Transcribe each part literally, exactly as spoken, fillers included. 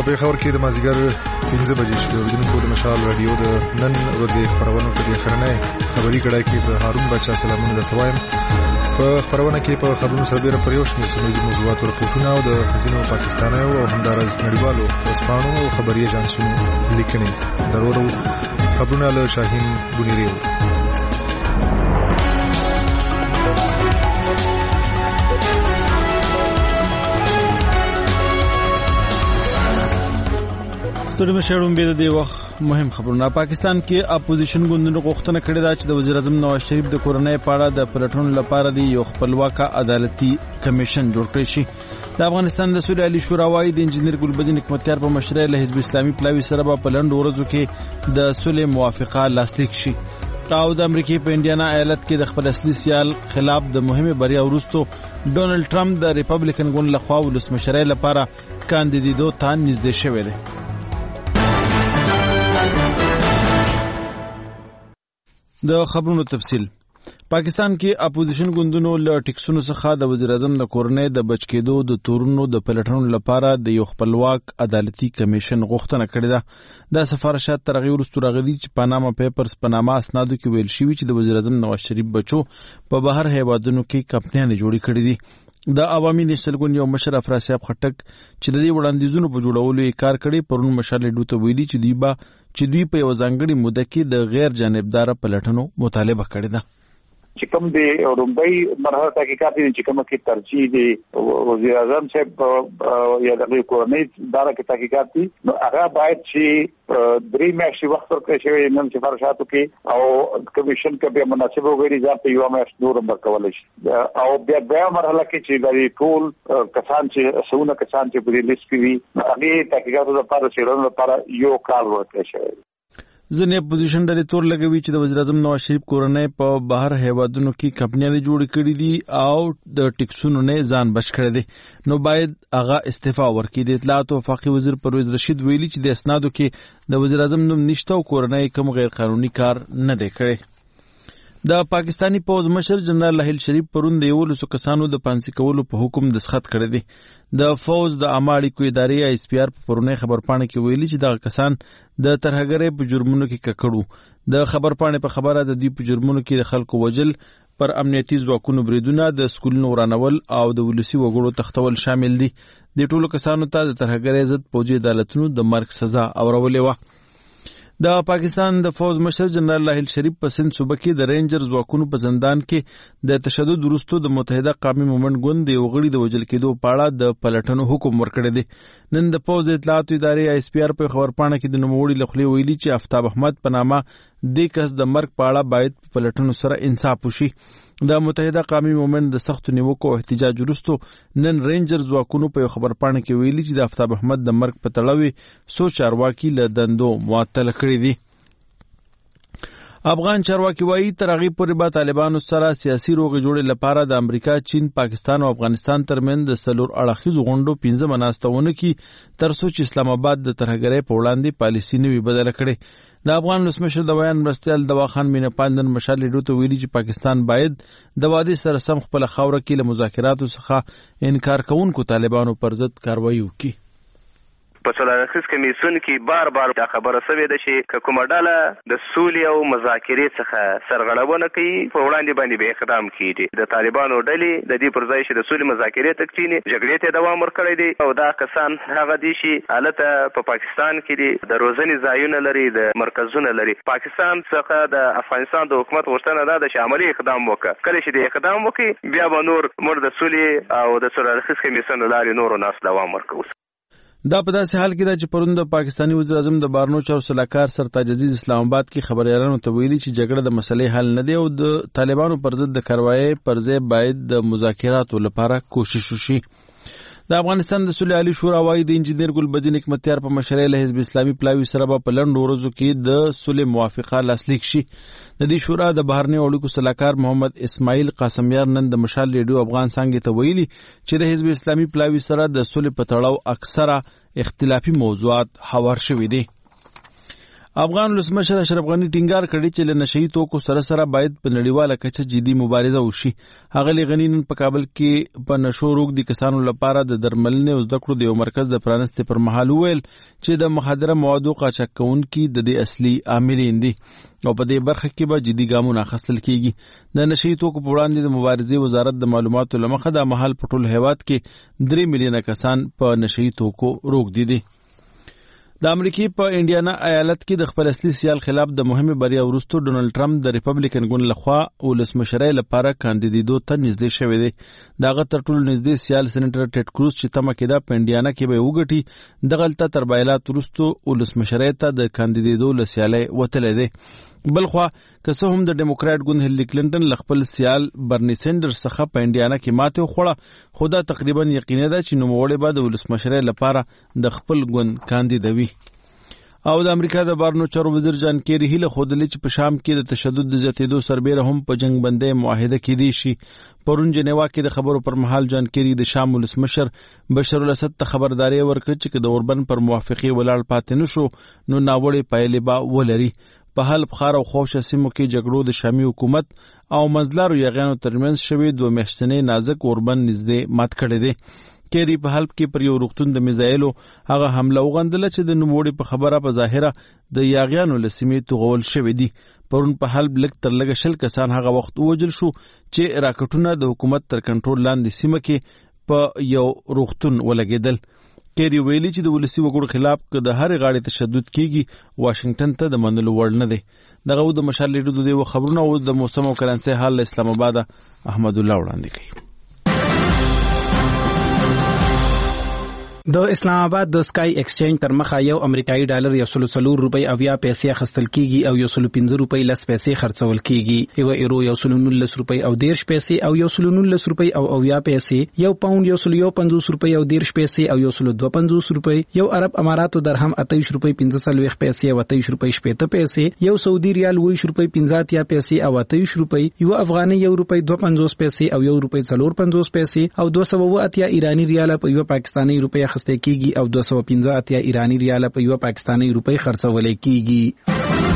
پېښور کې د مازدیګر پنځه بجې شوې. اوریدونکو د مشال رادیو د نن ورځې خپرونه په دې اخرنۍ خبري کړای کې زه هارون بچا سلامونه درته وایم. په خبرونه کې په خبرونو سره ډېر پر یو شمېر سیمهییزو موضوعاتو راپورټونه او د ځینو پاکستانیو او همداراز نړیوالو ورځپاڼو او خبري ایجانسونو لیکنې درلودو. خبرونه له شاهین بونیری. ستړي مشرون به د وخت مهم خبرونه. پاکستان کې اپوزیشن ګوندونو غوښتنه کړې ده چې د وزیر اعظم نواز شریف د کورنۍ په اړه د پلټنو لپاره د یو خپلواک عدالتي کمیشن جوړ کړی شي. د افغانستان د سولې عالی شورا وايي د انجنیر ګلبدین حکمتیار په مشرۍ له حزب اسلامي پلاوي سره په لنډ ورځو کې د صلح موافقه لاسلیک شي. او د امریکای په انډیانا ایالت کې د خپل اصلي سیال خلاف د مهمه بریا وروسته ډونلډ ټرمپ د ریپبلیکن ګوند لخوا ولسمشرۍ لپاره کاندیدېدو ته نږدې شوی دی. د خبرونو تفصیل. پاکستان کې اپوزیشن ګوندونو له ټیکسونو څخه د وزیر اعظم د کورنۍ د بچ کېدو د تورونو د پلټنو لپاره د یو خپلواک عدالتي کمیشن غوښتنه کړې ده. دا سفارشات تر هغې وروسته راغلي چې پاناما پیپرز په نامه اسنادو کې ویل شوي چې د وزیر اعظم نواز شریف بچو په بهر هیوادونو کې کمپنیانې جوړې کړې دي. د عوامي نیشنل ګوند یو مشر افراسیاب خټک چې د دې وړاندیزونو په جوړولو یې کار کړی پرون مشال ډو ته ویلي چې دوی به چې دوی په یو ځانګړي موده کې د غیر جانبدار پلټنو مطالبه کړې ده. چې کوم د اورمبای مرحله تحقیقات دي چې کوم کې ترجیح دي وزیر اعظم صاحب یا د کورنۍ اداره کې تحقیقات دي نو هغه باید چې درې میاشتې وخت ورکړي شي نن سفارشاتو کې او کمیشن کې به مناسب وګړي ځان ته یو میاشت نور ورکول شي او بیا بیا مرحله کې چې د ټول کسان چې سونه کسان چې په دې لیست کې وي هغه تحقیقاتو لپاره څېړنو لپاره یو کال ورکړي شي. ځینې اپوزیشن ډلې تور لګوي چې د وزیر اعظم نواز شریف کورنۍ په بهر هیوادونو کې کمپنیانې جوړې کړې دي او د ټیکسونو نه ځان بچ کړی دی نو باید هغه استعفا ورکړي. د اطلاعات او وفاقي وزیر پرویز رشید ویلي چې د اسنادو کې د وزیر اعظم نوم نشته او کورنۍ کوم غیر قانوني کار نه دی کړی. د پاکستانی پوز مشر جنرال لاهیل شریف پرون د یولسو کسانو د پانسي کولو په حکم دستخط کړی دی. د فوز د عامه اړیکو ادارې ایس پی آر په پرونی خبرپاڼه کې ویلي چې دغه کسان د ترهګرۍ په جرمونو کې ککړو. د خبرپاڼې په خبره د دوی په جرمونو کې د خلکو وجل، پر امنیتي ځواکونو بریدونه، د سکولونو ورانول او د ولسي وګړو تختول شامل دي. د ټولو کسانو ته د ترهګرۍ ضد پوځي عدالتونو د مرګ سزا اورولې وه. د پاکستان د فوز مشر جنرال لاهیل شریف په سند صوبه کې د رینجر ځواکونو په زندان کې د تشدد وروسته د متحده قومي مومنټ ګوند د یو غړي د وژل کېدو په اړه د پلټنو حکم ورکړی دی. نن د پوز د اطلاعاتو ادارې ایس پی آر په خبرپاڼه کې د نوموړي له خولې ویلي چې آفتاب احمد په نامه دې کس د مرګ په اړه باید په پلټنو سره انصاف وشي. د متحده قومي مومنټ د سختو نیوکو او احتجاج وروسته نن رینجر ځواکونو په یو خبرپاڼه کې ویلي چې د آفتاب احمد د مرګ په تړاو څو چارواکي له دندو معطل کړي دي. افغان چارواکي وایي تر هغې پورې به طالبانو سره سیاسي روغې جوړې لپاره د امریکا، چین، پاکستان او افغانستان ترمنځ د څلور اړخیزو غونډو پنځمه ناسته ونه کړي تر څو چې اسلام آباد د ترهګرۍ په وړاندې پالیسي نه وي بدله کړې. د افغان ولسمشر د بیان مرستیال دوا خان مینه پال نن مشال ډو ته ویلي چې پاکستان باید د وادي سره سم خپله خاوره کې له مذاکراتو څخه انکار کوونکو طالبانو پر ضد کاروایي وکړي. په څلورخیز کمیسیون کې بار بار دا خبره سوې ده چې کومه ډله د سولې او مذاکرې څخه سرغړونه کوي په وړاندې باندې به اقدام کیږي. د طالبانو ډلې د دې پر ځای چې د سولې مذاکرې ته کښیني جګړې ته دوام ورکړی دی او دا کسان هغه دي چې هلته په پاکستان کې دي د روزنې ځایونه لري، د مرکزونه لري. پاکستان څخه د افغانستان د حکومت غوښتنه ده چې عملي اقدام وکړي. کله چې د اقدام وکړي بیا به نور موږ د سولې او د څلورخیز کمیسیون له لارې نورو ناس دوام ورکوو. دا په داسې حال کې ده چې پرون د پاکستاني وزیر اعظم د بهرنیو چارو سلاکار سرتاج عزیز اسلام آباد کې خبريالانو ته ویلي چې جګړه د مسلې حل نه دی او د طالبانو پر ضد د کاروایی پر ځای باید د مذاکراتو لپاره کوشش وشي. د افغانستان د سولې عالی شورا وايي د انجنیر ګلبدین حکمتیار په مشرۍ له حزب اسلامي پلاوي سره به په لنډو ورځو کې د صلح موافقه لاسلیک شي. د دې شورا د بهرنیو اړیکو سلاکار محمد اسماعیل قاسمیار نن د مشال ریډیو افغان څنګه ته ویلي چې د حزب اسلامي پلاوي سره د صلح په تړاو اکثره اختلافي موضوعات هوار شوي دي. افغان ولسمشر اشرف غنی ټینګار کړی چې له نشئی توکو سره سره باید په نړیواله کچه جدي مبارزه وشي. ښاغلي غنی نن په کابل کې په نشو روږدي کسانو لپاره د درملنې او زده کړو د یو مرکز د پرانستې پر مهال وویل چې د مخدره موادو قاچاق کوونکي د دې اصلي عاملین دي او په دې برخه کې به جدي ګامونه اخیستل کیږي. د نشئی توکو په وړاندې د مبارزې وزارت د معلوماتو له مخه د مهال په ټول هیواد کې درې میلیونه کسان په نشئی توکو روږدي دي. د امریکای په انډیانا ایالت کې د خپل اصلي سیال خلاف د مهمه بریا وروسته ډونالد ټرمپ د ریپبلیکن ګوند لخوا ولسمشرۍ لپاره کاندیدېدو ته نږدې شوی دی. دغه تر ټولو نږدې سیال سېنیټر ټیډ کروز چې تمه کېده په انډیانا کې به وګټي دغلته تر بایلات وروسته ولسمشرۍ ته د کاندیدېدو له سیالۍ وتلی دی. بلخوا که څه هم د ډیموکرات ګوند هیلری کلینټن له خپل سیال برني سینډرز څخه په انډیانا کې ماتې وخوړه، خو دا تقریبا یقیني ده چې نوموړی به د ولسمشرۍ لپاره د خپل ګوند کاندیدوي. او د امریکا د بهرنیو چارو وزیر جان کیری هیله ښودلې چې په شام کې د تشدد د زیاتېدو سربیره هم په جنګ بندۍ معاهده کېدی شي. پرون جنیوا کې د خبرو پر مهال جان کیری د شام ولسمشر بشر الاسد ته خبرداري ورکړه چې که د اوربن پر موافقې ولاړ پاتې نشو نو ناوړې پایلې به ولري. په حل بخار او خوشه سیمو کې جګړو د شامي حکومت او مزدلارو یاغیانو ترمنځ شوی دوه میاشتنې نازک اوربن نږدې مات کړی دی. کیری په حلب کې پر یو روغتون د میزایلو هغه حمله وغندله چې د نوموړي په خبره په ظاهره د یاغیانو له سیمې توغول شوی دی. پرون په حلب لږ تر لږه شل کسان هغه وخت ووجل شو چې راکټونه د حکومت تر کنټرول لاندې سیمه کې په یو روغتون ولګېدل. کیری ویلي چې د ولسي وګړو خلاف که د هرې غاړې تشدد کیږي واشنگټن ته د منلو وړ نه دی. دغه د مشال لیدو د خبرونه او د موسم او کرنسي حال له اسلام آباد احمد الله وړاندې کوي. د اسلام آباد د سکای ایکسچینج تر مخه یو امریکایي ډالر یو سل څلور روپۍ اویا پیسې اخیستل کیږي او یو سل پنځه روپۍ لس پیسې خرڅول کیږي. یو ایرو یو سل نولس روپۍ او دیرش پیسې او یو سل نولس روپۍ او اویا پیسې. یو پاوند یو سل یو پنځوس روپۍ او دیرش پیسې او یو سل دوه پنځوس روپۍ. یو عرب اماراتو درهم اتهیش روپۍ پنځه څلوېښت پیسې او اتهیش روپۍ شپېته پیسې. یو سعودي ریال اوویشت روپۍ پنځه اتیا پیسې او اتهیش روپۍ. یو افغاني یو روپۍ دوه پنځوس پیسې او یو روپۍ څلور پنځوس پیسې او دوه سوه اووه اتیا ایراني ریال په یو پاکستاني روپۍ اخیستل کیږي او دو سو پنځه اتیا ایرانی ریال په یو پاکستاني روپۍ خرڅول کیږي.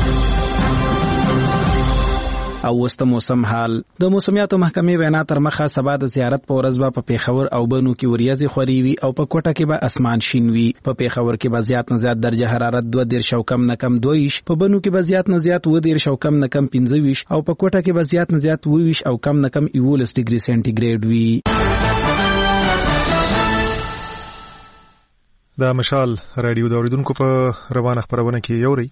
او وسته موسم حال. د موسمیاتو محکمې وینا تر مخه سبا د زیارت په ورځ به په پیښور او بنو کې وریځې خوري وي او په کوټه کې به اسمان شین وي. په پیښور کې به زیات نه زیات درجه حرارت دوه دېرش او کم نه کم دوه ویشت، په بنو کې به زیات نه زیات اووه دېرش او کم نه کم پنځه ویشت او په کوټه کې به زیات نه زیات اووه ویشت او کم نه کم یوولس ډیګري سینټیګریډ وي. د مشال رادیو د اوریدونکو په روانه خبرونه کې یوري.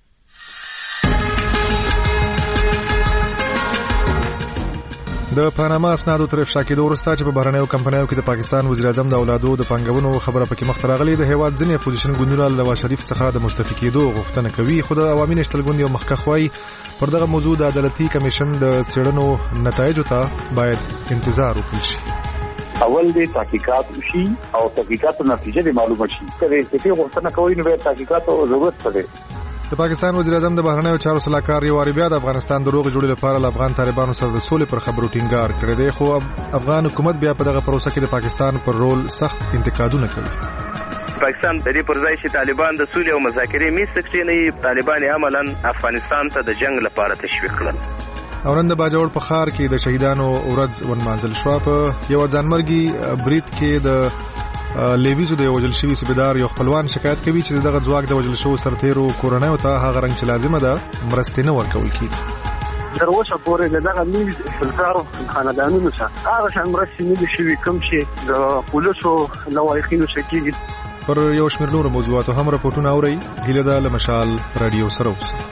د پاناما اسنادو تر افشا کېدو وروسته چې په بهرنیو کمپنیو کې د پاکستان وزیر اعظم د اولادو د پانګونو خبره پکې مخ ته راغلې، د هیواد ځینې اپوزیشن ګوندونه له نواز شریف څخه د مستعفي کېدو غوښتنه کوي، خو د عوامي نشتل ګوند یو مخکښ وایي پر دغه موضوع د عدالتي کمیشن د څېړنو نتایجو ته باید انتظار وکړل شي. اول دې تحقیقات وشي او تحقیقاتو نتیجه دې معلومه شي. کله چې غوښتنه کوي نو به تحقیقاتو ضرورت پړي. د پاکستان وزیر اعظم د بهرنیو چارو صلاحکار یو واری بیا د افغانستان د روغ جوړې لپاره له افغان طالبانو سره د سولې پر خبرو ټینګار کړی دی، خو افغان حکومت بیا په دغه پروسه کې د پاکستان پر رول سخت انتقادونه کوي. پاکستان د دې پر ځای چې طالبان د سولې او مذاکرې میز ته کښېنوي، طالبان عملاً افغانستان ته د جنگ لپاره تشویق کړل. او نن د باجوړ په ښار کې د شهیدانو ورځ ونمانځل شوه. په یو ځانمرګي برید کې د لیویزو د وجل شوی صوبیدار یو خپلوان شکایت کوي چې دغه ځواک د وجل شوو سرتیرو کورنیو ته هغه رنګ چې لازمه ده مرستې نه ورکول کیږي. تر اوسه پورې دغه نیوز سلطارو خاندانونو څخه هغه شان مرستې نه دي شوي کوم چې د پولیسو لوایحینو څخه کیږي. پر یو شمېر نورو موضوعاتو هم راپورټونه اورئ. هیله ده له مشال رادیو سره اوسئ.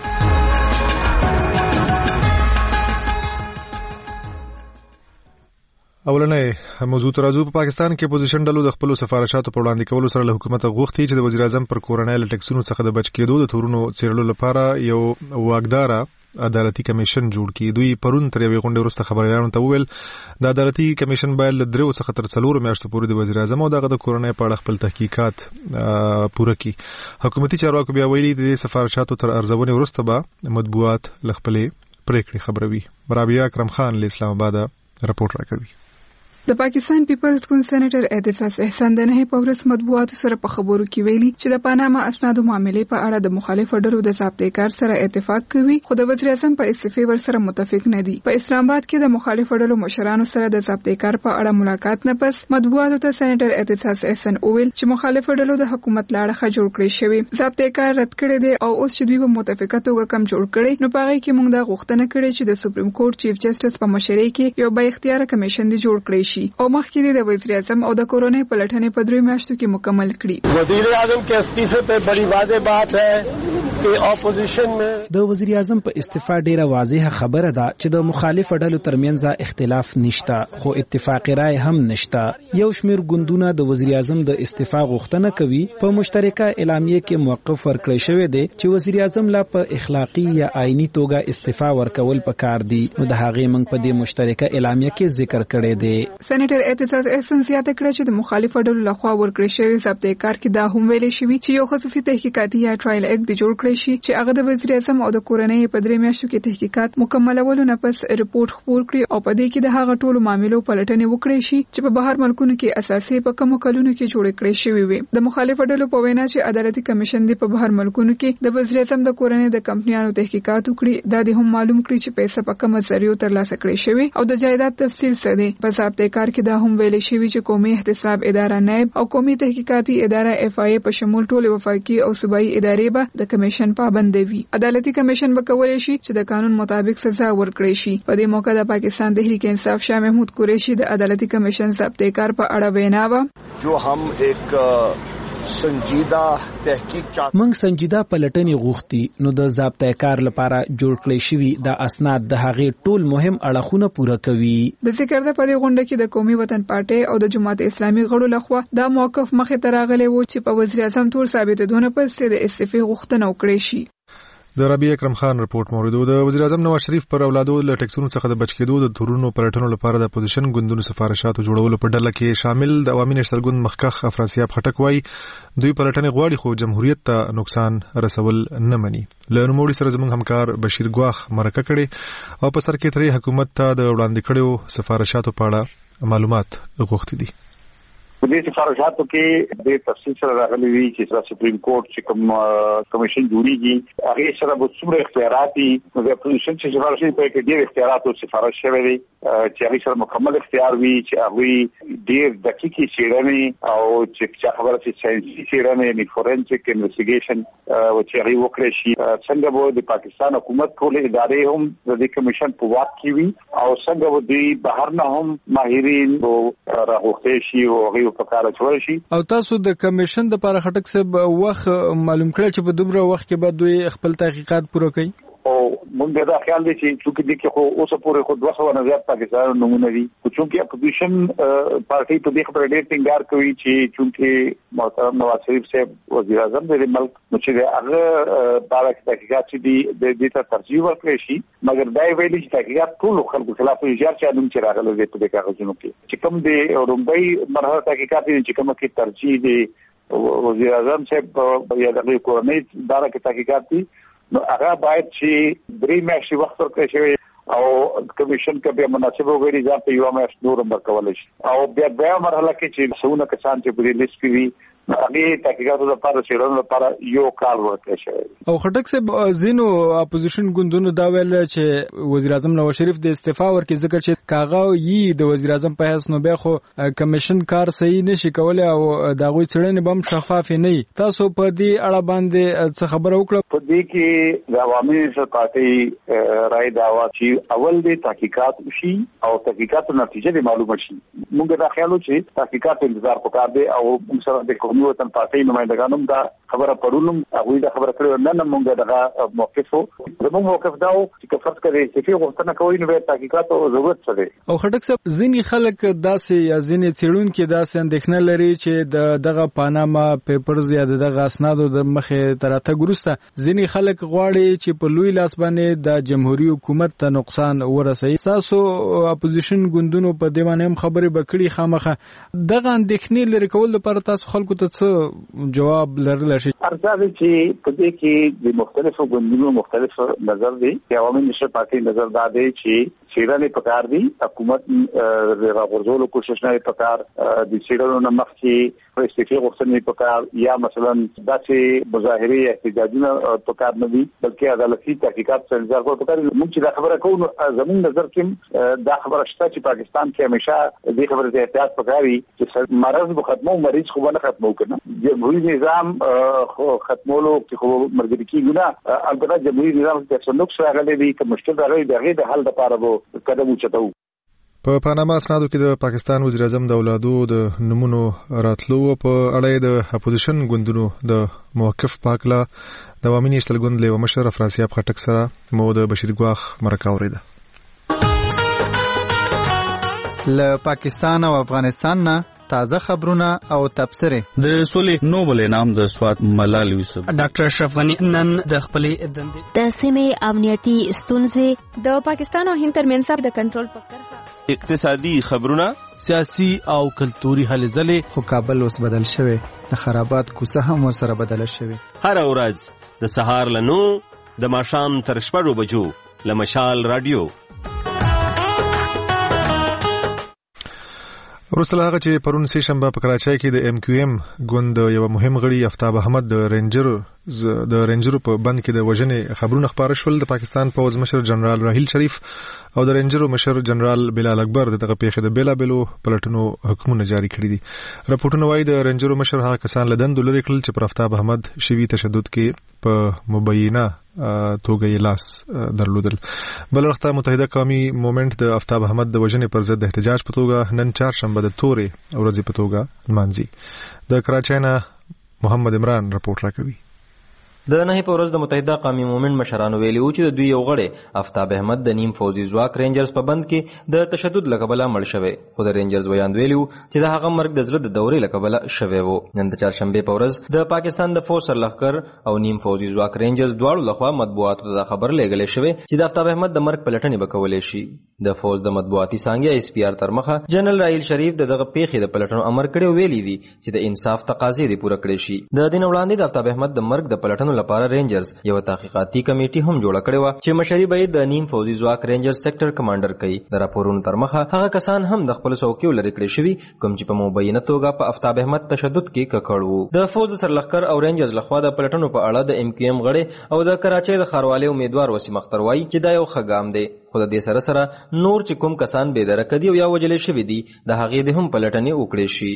اولنې موضوع تر ازو په پاکستان کې اپوزیشن ډلو د خپل سفارشاتو په وړاندې کولو سره له حکومت غوښتي چې د وزیر اعظم پر کورنۍ له ټکسونو څخه د بچ کېدو د تورونو څېړلو لپاره یو واګدار عدالتي کمیشن جوړ کړي. دوی پرون تر یوې غونډې وروسته خبريالانو ته وویل د عدالتي کمیشن باید له درېو څخه تر څلورو میاشتو پورې د وزیر اعظم او دغه د کورنۍ په اړه خپل تحقیقات پوره کړي. حکومتي چارواکو بیا ویلي د دې سفارشاتو تر ارزونې وروسته به مطبوعات له خپلې پریکړې خبروي. رابعه اکرم خان له اسلام آباد رپورټ راکوي. د پاکستان پیپلز ګوند سېنیټر اعتزاز احسان د نه په ورځ مطبوعاتو سره په خبرو کې ویلي چې د پاناما اسنادو معاملې په اړه د مخالفو ډلو د ضابطه کار سره اتفاق کوي، خو د وزیر اعظم په استعفا ور سره متفق نه دي. په اسلام آباد کې د مخالفو ډلو مشرانو سره د ضابطه کار په اړه ملاقات نه پس مطبوعاتو ته سېنیټر اعتزاز احسان وویل چې مخالفو ډلو د حکومت لاړه جوړ کړی شوی، ضابطه کار رد کړی دی او اوس چې دوی په متفقه توګه کم جوړ کړي، نو پاره کې موږ دا غوښتنه کړې چې د سپریم کورټ چیف جسټس په مشرۍ کې یو با اختیار کمیشن دی جوړ کړی شي او مخکې د وزیر اعظم او د کورونې پلټنې په درې میاشتو کې مکمل کړي. وزیر اعظم کے استعفے په بڑی واضح بات ہے کہ اپوزیشن میں د وزیر اعظم په استعفا ډیره واضحه خبره ده چې د مخالف ډلو ترمنځ اختلاف نشته، خو اتفاق رائے هم نشته. یو شمیر ګوندونه د وزیر اعظم د استعفا غوښتنه کوي. په مشترکه اعلامیه کې موقف ورکړی شوی دی چې وزیر اعظم لا په اخلاقی یا آئینی توګه استعفا ورکول پکار دي، نو د هغې موږ په دې مشترکه اعلامیه کې ذکر کړی دی. سېنیټر اعتزاز احسان زیاته کړه چې د مخالفو ډلو لخوا ورکړی شوی ضابطه کار کې دا هم ویل شوی چې یو خصوصي تحقیقاتي یا ټرایل اکټ جوړ کړی شي چې هغه د وزیر اعظم او د کورنۍ په درې میاشتو کې تحقیقات مکملولو نه پس ریپورت خپور کړي او په دې کې د هغه ټولو معاملو پلټنې وکړي شي چې په بهر ملکونو کې اساسي په کومو کلونو کې جوړ کړی شوی وي. د مخالفو ډلو په وینا چې عدالتي کمیشن دی په بهر ملکونو کې د وزیر اعظم د کورنۍ د کمپنیانو تحقیقات وکړي، دا د هم معلوم کړي چې پیسې په کومه ذریعو ترلاسه کړي شوی او د جایداد تفصیل څه دی. په ضابطه کار کې دا هم ویل شوی چې قومي احتساب اداره نائب او قومي تحقیقاتي اداره اف آی په شمول ټول وفاقي او صوبایي ادارې به د کمیشن پابند وي. عدالتي کمیشن به کولای شي چې د قانون مطابق سزا ورکړي شي. په دې موقع د پاکستان تحریک انصاف شاه محمود قریشي د عدالتي کمیشن ضابطه کار په اړه وینا وکړه. جو هم ایک سنجیدہ تحقیق چاہتے موږ سنجیدہ پلټنې غوښتي، نو د ضابطه کار لپاره جوړ کړی شوی د اسناد د هغې ټول مهم اړخونه پوره کوي. د ذکر د پدې غونډه کې د قومي وطن پارټي او د جماعت اسلامي غړو لخوا دا موقف مخې ته راغلی و چې په وزیر اعظم تور ثابتېدونه پسې د استعفا غوښتنه وکړي شي. د ربیع اکرم خان رپورت موردو د وزیر اعظم نواز شریف پر اولادو له ټیکسونو څخه د بچ کېدو د تورونو پلټنو لپاره د اپوزیشن ګوندونو سفارشاتو جوړولو په ډله کې شامل د عوامي نشتر ګوند مخکخ افراسیاب خټک وایي دوی پلټنې غواړي خو جمهوریت ته نقصان رسول نه مني. له نوموړي سره زموږ همکار بشیر ګواخ مرکه کړې او په سر کې ترې حکومت ته د وړاندې کړو سفارشاتو په اړه معلومات غوښتي دي. په دې سفارشاتو کې د تفصیل سره راغلي وی چې سپریم کورټ چې کوم کمیشن جوړیږي هغه سره به څومره اختیارات دي، نو د اپوزیشن چې سفارش په کې ډېر اختیارات او سفارش شوی دی چې هغه سره مکمل اختیار وی چې هغه ډېر دقیقې څېړنې او چې خبره چې ساينسي څېړنې یعنی فورنسیک انویسټیګیشن او چې هغه وکړي شي څنګه به د پاکستان حکومت ټول ادارې هم د دې کمیشن په واک کې وي او څنګه به دوی بهر نه هم ماهرین او راغوښتي شي او هغه په کار اچول شي. او تاسو د کمیشن د لپاره خټک صاحب وخت معلوم کړی چې په دومره وخت کې به دوی خپل تحقیقات پوره کوي؟ او موږ دا خیال دی چې څوک دې کې خو اوسه پورې خو دوه سوه نه زیات پاکستان نمونه دي، چونکه اپوزیشن پارټي په دې خبره ډېر ټینګار کوي چې چونکه محترم نواز شریف صاحب وزیر اعظم د ملک نو چې هغه بارا تحقیقات چې دي د دې ته ترجیح ورکړي شي، مګر دا ویلي چې تحقیقات ټول خلکو خلاف یې چې انوم چې راغله دې په دې کاغذونو کې چې کوم دې رومبای مرحله تحقیقات چې کوم کې ترجیح دي وزیر اعظم صاحب یا د کورنۍ بارا تحقیقات دي، نو هغه باید چې درې میاشتې وخت ورکړي شي او کمیشن کې به مناسب وګړي ځان ته یو میاشت نور ورکول شي او بیا بیا مرحله کې چې څونه کسان چې په دې لیست کې وي هغه تحقیقاتو لپاره چیرونو لپاره یو کال ورکړی شوی. او خټک صاحب ځینو اپوزیشن ګوندونو دا ویل چې وزیر اعظم نواز شریف د استعفا ورکړي ځکه چې کاغه یي د وزیر اعظم په حیث نو بیا خو کمیشن کار صحیح نشي کولای او دا غوي څړنې بم شفاف نه وي. تاسو په دې اړه باندې څه خبره وکړه؟ په دې کې د عوامي نشر پارټي رائے داوا چې اول دې تحقیقات وشي او تحقیقاتو نتیجه دې معلومه شي. موږ دا خیال چې تحقیقات انتظار وکړ دي او موږ سره د قومي وطن پارټي نمائندګانو دا خبره پرونم هغه دا خبره کړو نه نه موږ دغه موقف وو زموږ موقف دا و چې فرض کړئ چې غوښتنه کوي نو تحقیقات او ضرورت څه دی. او خټک صاحب ځینې خلک داسې یا ځینې څېړونکي داسې اندېښنه لري چې د دغه پاناما پیپرز یا دغه اسنادو د مخې تر راتګ وروسته ځینې خلک غواړي چې په لوی لاس باندې د جمهوریت حکومت ته نقصان ورسوي. تاسو اپوزیشن ګوندونو په دې باندې هم خبرې وکړي خامخه دغه اندېښنې لري کول لپاره تاسو خلکو ته څه جواب لرل شي؟ ارزاده چې په دې کې د مختلفو ګوندونو مختلف نظر دی. عوامي نشر پارټي نظر دا دی چې سیرانه پکار دي حکومت راغورځولو کوشش نه پکار د سیرانو نه مخکې استفاده غوښتنې پکار یا مثلا داسې مظاهره احتجاجونه پکار نه دي بلکې عدالتي تحقیقات څنګه کوو پکار موږ چې دا خبره کوو زموږ نظر کې دا خبره شته چې پاکستان کې همیشه دې خبره ته احتیاط پکاري چې مرض به ختمو مریض خو نه ختمو کنه جمهوریت نظام ختمولو کې خو مرګ کیږي نه البته جمهوریت نظام کې څه نقص راغلي دي چې مشکل راغلي دغه د حل لپاره به قدم اوچتو. په پاناما اسنادو کې د پاکستان وزیر اعظم د اولادو د نمونو راتلو په اړه د اپوزیشن ګوندونو د موقف پاکلا د عوامي نېشنل ګوند له مشر افراسیاب خټک سره مو د بشیر ګواخ مرکه اوریده. له پاکستان او افغانستان نه تازه خبرونه او تبصره. د سولې نوبل انعام د سواد ملال یوسف ډاکټر اشرف غنی نن د خپلې دندې د سیمې امنیتي ستونزې د پاکستان او هند ترمنځ د کنټرول په کرښه اقتصادي خبرونه سیاسي او کلتوري هلې ځلې خو کابل اوس بدل شوی د خرابات کوڅه هم ورسره بدل شوی. هر ورځ د سهار له نو د ماښام تر شپږو بجو له مشال رادیو. وروسته هغه چې پرون سه شنبه په کراچۍ کې د ایم کیو ایم ګوند یو مهم غړي افتاب احمد د رینجر د رینجر په بند کې د وژنې خبرونه خبر شول د پاکستان پوز مشر جنرال راحیل شریف او د رینجر مشر جنرال بلال اکبر دغه پیښه د بیلا بیلو پلټنو حکمونه جاری کړی دي. راپورټونه وايي د رینجر مشر هغه کسان لدن دولري کړل چې پر افتاب احمد شوی تشدد کې په مبینه توګه یې لاس درلودل. بل وخت متحده قومي موومېنټ د افتاب احمد د وژنې پر ضد احتجاج په توګه نن چهارشنبه د تورې ورځې په توګه لمانځي. د کراچۍ نه محمد عمران رپورټ راکوي. د نه په ورځ د متحده قومي موومېنټ مشرانو ویلي و چې د دوی یو غړی افتاب احمد د نیم فوجي ځواک رینجرز په بند کې د تشدد لکبله مړ شوی خو د رینجرز ویاند ویلي و چې د هغه مرګ د زړه د دورې لکبله شوی و. نن د چهارشنبې په ورځ د پاکستان د فوج سرلښکر او نیم فوجي ځواک رینجرز دواړو لخوا مطبوعاتو ته خبر لېږلی شوی چې د افتاب احمد د مرګ پلټنې به کولی شي. د فوج د مطبوعاتي څانګې ایس پی آر تر مخه جنرال راحیل شریف د دغه پیښې د پلټنو امر کړی ویلي دي چې د انصاف تقاضې دې پوره کړې شي. د دې نه وړاندې د افتاب احمد د مرګ د پلټنو لپاره رینجرز یو تحقیقاتي کمیټي هم جوړه کړې وه چې مشري به د نیم فوجي ځواک رینجر سیکټر کمانډر کوي. د راپورونو تر مخه هغه کسان هم د خپل څوکیو لرې کړې شوي کوم چې په مبینه توګه په افتاب احمد تشدد کې ککړ وو. د فوج سرلښکر او رینجرز لخوا د پلټنو په اړه د ایم کیو ایم غړي او د کراچۍ د ښاروالۍ امیدوار وسیم اختر وایي چې دا یو ښه ګام دی خو د دې سره سره نور چې کوم کسان بې درکه دي او یا وجلې شوي دي د هغې د هم پلټنې وکړې شي.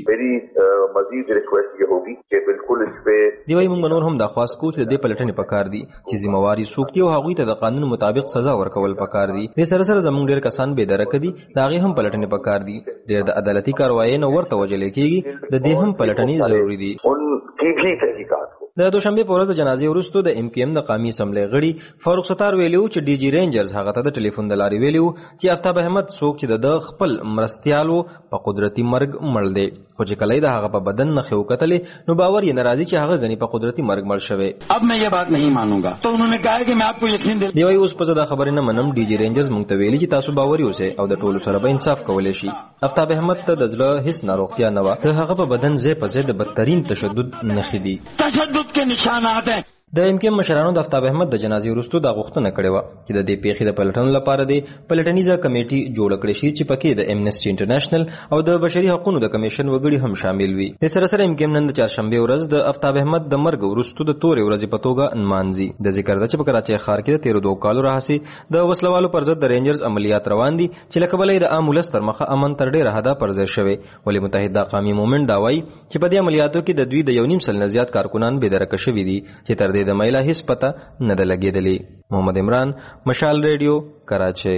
مزید ریکویسٹ یہ ہوگی کہ بالکل اس پہ دی وایي موږ نور هم دا خواست کوو چې د دې پلټنې پکار دي چې ذمہوار یې څوک دي او هغوی ته د قانون مطابق سزا ورکول پکار دي. دې سره سره زموږ ډېر کسان بې درکه دي د هغې هم پلټنې پکار دي. ډېر د عدالتي کاروایۍ نه ورته وجلې کېږي د دې هم پلټنې ضروري دي. ان کی بھی تحقیقات د دوشنبه په ورځ د جنازې وروسته د ایم کیو ایم د قومي اسمبلی غړي فاروق ستار ویلي و چې ډي جي رینجرز هغه ته د ټلیفون د لارې ویلي و چې افتاب احمد څوک چې د خپل مرستیال و په قدرتي مرګ مړ دی خو چې کله د هغه په بدن نښې وکتلې نو باور یې نه راځي چې هغه غني په قدرتي مرګ مړ شوی. اب میں یہ بات نہیں مانوں گا تو انہوں نے کہا کہ میں آپ کو یقین دل دی وایي اوس په زه دا خبرې نه منم. ډي جي رینجرز موږ ته ویلي چې تاسو باوري اوسئ او د ټولو سره به انصاف کولی شي. افتاب احمد ته د زړه هیڅ ناروغتیا نه وه د هغه په بدن ځای په ځای د بدترین تشدد نښې دي. تشدد کے نشانات د ایم کیو ایم مشرانو د افتاب احمد د جنازې وروسته دا غوښتنه کړې وه چې د دې پیښې د پلټنو لپاره د پلټنیزه کمیټي جوړه کړې شي چې پکې د امنیسټي انټرنیشنل او د بشري حقوقو د کمیشن وګړي هم شامل وي. د سره سره ایم کیو ایم نن د چهارشنبې ورځ د افتاب احمد د مرګ وروسته د تورې ورځې په توګه نمانځي. د ذکر ده چې په کراچۍ ښار کې د تیرو دوه کالو راهیسې د وسلوالو پر ضد د رینجرز عملیات روان دي چې له کبله یې د عام ولس تر مخه امن تر ډېره حده پر ځای شوی. ولې متحده قومي موومېنټ دا وایي چې په دې عملیاتو کې د دوی د یو نیم سل نه زیات کارکنان بې درکه شوي دي چې تر دې دمه یې هیڅ پته نه ده لګېدلې. محمد عمران، مشال ریډیو، کراچۍ.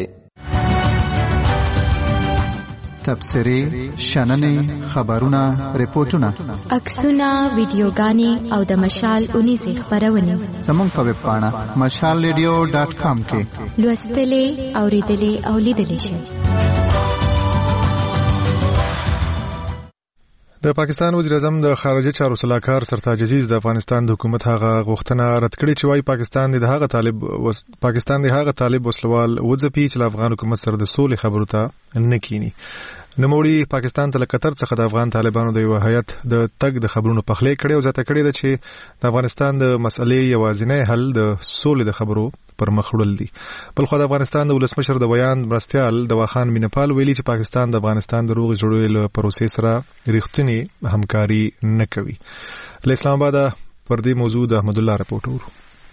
تبصرې، شننې، خبرونه، ریپورټونه، عکسونه، ویډیوګانې او د مشال اونیزې خپرونې زموږ په ویب پاڼه مشال ریډیو ډاټ کام کې لوستلې، اورېدلې او لیدلې شئ. د پاکستان وزیر اعظم د خارجه چارو سلاکار سرتاج عزیز د افغانستان د حکومت هغه غوښتنه رد کړې چې وايي پاکستان د هغه طالب وس... پاکستان د هغه طالب وسلوال وځپي چې افغان حکومت سره د سولې خبرو ته نه کینی. نوموړي پاکستان ته له قطر څخه د افغان طالبانو د یو هیئت د تګ د خبرونو پخلی کړي او ځکه کړي ده چې د افغانستان د مسلې یوازینی حل د سولې د خبرو پر مخ وړل دي. بل خو د افغانستان د ولسمشر د بیان مرستيال دواخان مینپال ویلي چې پاکستان د افغانستان د روغ جوړولو پروسې سره رښتینی همکاري نه کوي. له اسلام آباد پر دې موضوع د احمد الله رپورټ ورو.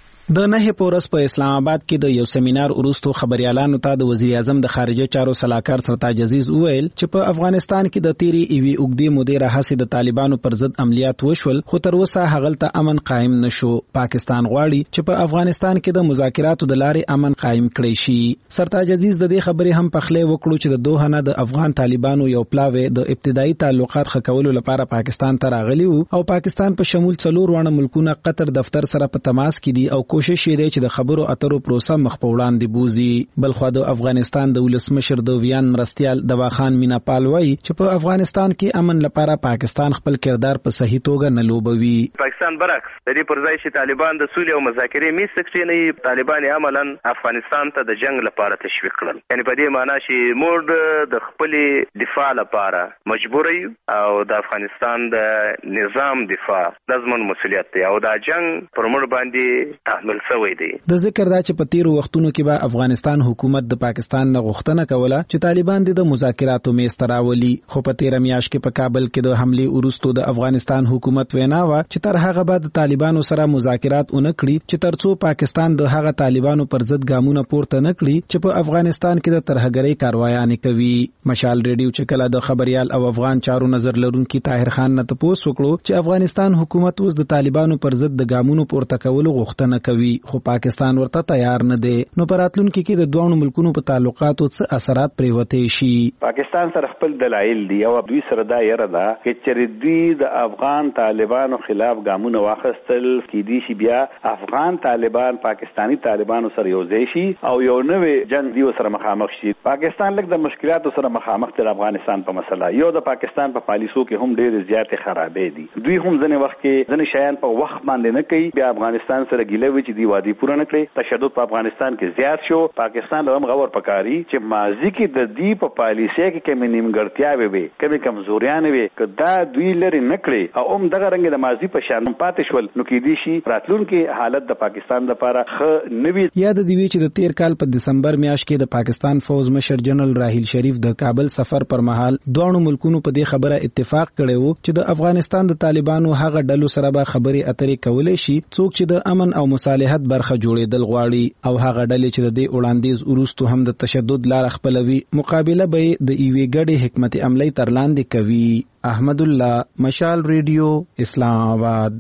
د نه پورس په اسلام آباد کې د یو سیمینار وروسته خبريالانو ته د وزیر اعظم د خارجه چارو صلاحکار سرتاج عزیز وویل چې په افغانستان کې د تیری ایوي اوګدي مدیر حسید د طالبانو پر ضد عملیات وشول خو تر اوسه هغلته امن قائم نشو. پاکستان غواړي چې په افغانستان کې د مذاکراتو د لارې امن قائم کړي شي. سرتاج عزیز د دې خبرې هم پخلی وکړو چې د دوه نه د افغان طالبانو یو پلاوی د ابتدایي تعلقات خکولو لپاره پاکستان ته راغلی او پاکستان په شمول څلور وړاندې ملکونه قطر دفتر سره په تماس کې دي او کوشش یې دی چې د خبرو اترو پروسه مخ په وړاندې بوزي. بل خو د افغانستان د ولسمشر د ویان مرستيال دواخان مینپال وایي چې په افغانستان کې امن لپاره پاکستان خپل کردار په صحیح توګه نه لوبوي. پاکستان برعکس د دې پر ځای چې طالبان د سولې او مذاکرې میز ته نه طالبان عملاً افغانستان ته د جنگ لپاره تشویق کړل. یعنی په دې معنی چې موږ د خپل دفاع لپاره مجبور یو او د افغانستان د نظام دفاع لازمن مسؤلیت دی او دا جنگ پر موږ باندې تحمل شوی. د ذکر دا چې په تیرو وختونو کې به افغانستان حکومت د پاکستان نه غوښتنه کوله چې طالبان د مذاکراتو میز ته راولي خو په تیر میاشت کې په کابل کې د حمله وروسته د افغانستان حکومت وینا و چې تر هغه بعد طالبانو سره مذاکرات اونکړي چې ترڅو پاکستان د هغه طالبانو پر ضد ګامونه پورته نکړي چې په افغانستان کې د ترهګرۍ کاروایانې کوي. مشال ریډیو چې کله د خبريال او افغان چارو نظر لرونکي طاهر خان نه تاسو وکړو چې افغانستان حکومت اوس د طالبانو پر ضد د ګامونو پورته کولو غوښتنه کوي خو پاکستان ورته تیار نه دی. نو پراتلونکو کې د دوه ملکونو په تعلقاتو څه اثرات پریوتې شي. پاکستان سره خپل دلایل دی او دوی سره دا یره ده چې چریدي د افغان طالبانو خلاف ګامونه واخستل کې دي شي بیا افغان طالبان پاکستانی طالبانو سره یو ځای شي او یو نوې جنگ دی سره مخامخ شي. پاکستان لکه د مشکلاتو سره مخامخ دی افغانستان په مسله یو د پاکستان په پالیسو کې هم ډېر زیاتې خرابې دي. دوی هم ځنې وخت کې ځنې شیان په وخت باندې نه کوي بیا افغانستان سره ګیله وي چې دی وادي پوره نه کړي. تشدد په افغانستان کې زیات شو. پاکستان له هم غور پکاري چې ماضي کې د دې په پالیسي کې کومې نیمګړتیاوې وي کومې کمزوریانې وي کدا دوی لري نه کړي او هم دغه رنګ د ماضي په شان پاتې شول نو کې دي شي راتلونکي حالت د پاکستان لپاره ښه نوي. یاد دی چې د تیر کال په دسمبر میاشت کې د پاکستان فوز مشر جنرال راحیل شریف د کابل سفر پر مهال دوه ملکونو په دې خبره اتفاق کړی وو چې د افغانستان د طالبانو هغه ډلو سره به خبرې اترې کولې شي څوک چې د امن او مصالحت برخه جوړېدل غواړي او هغه ډلې چې د دې وړاندیز وروسته هم د تشدد لار خپلوي مقابله به د ایوي ګډې حکمت عملی تر لاندې کوي. احمد الله مشال ریډیو اسلام آباد.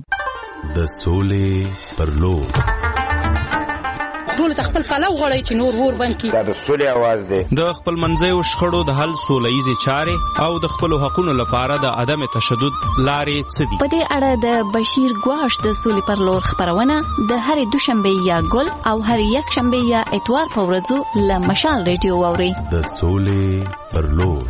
د سولې پر لور ټول خپل پلو غړی چې نور ور بند کی. دا د سولې आवाज دی. د خپل منځي او شخړو د حل سولهیزي چارې او د خپل حقوقو لپاره د عدم تشدد لارې څه دي. په دې اړه د بشیر ګواش د سولې پر لور خبرونه د هرې دوشنبه یا ګل او هر یک شنبه یا اتوار په ورځو له مشال ریډیو واوري. د سولې پر لور.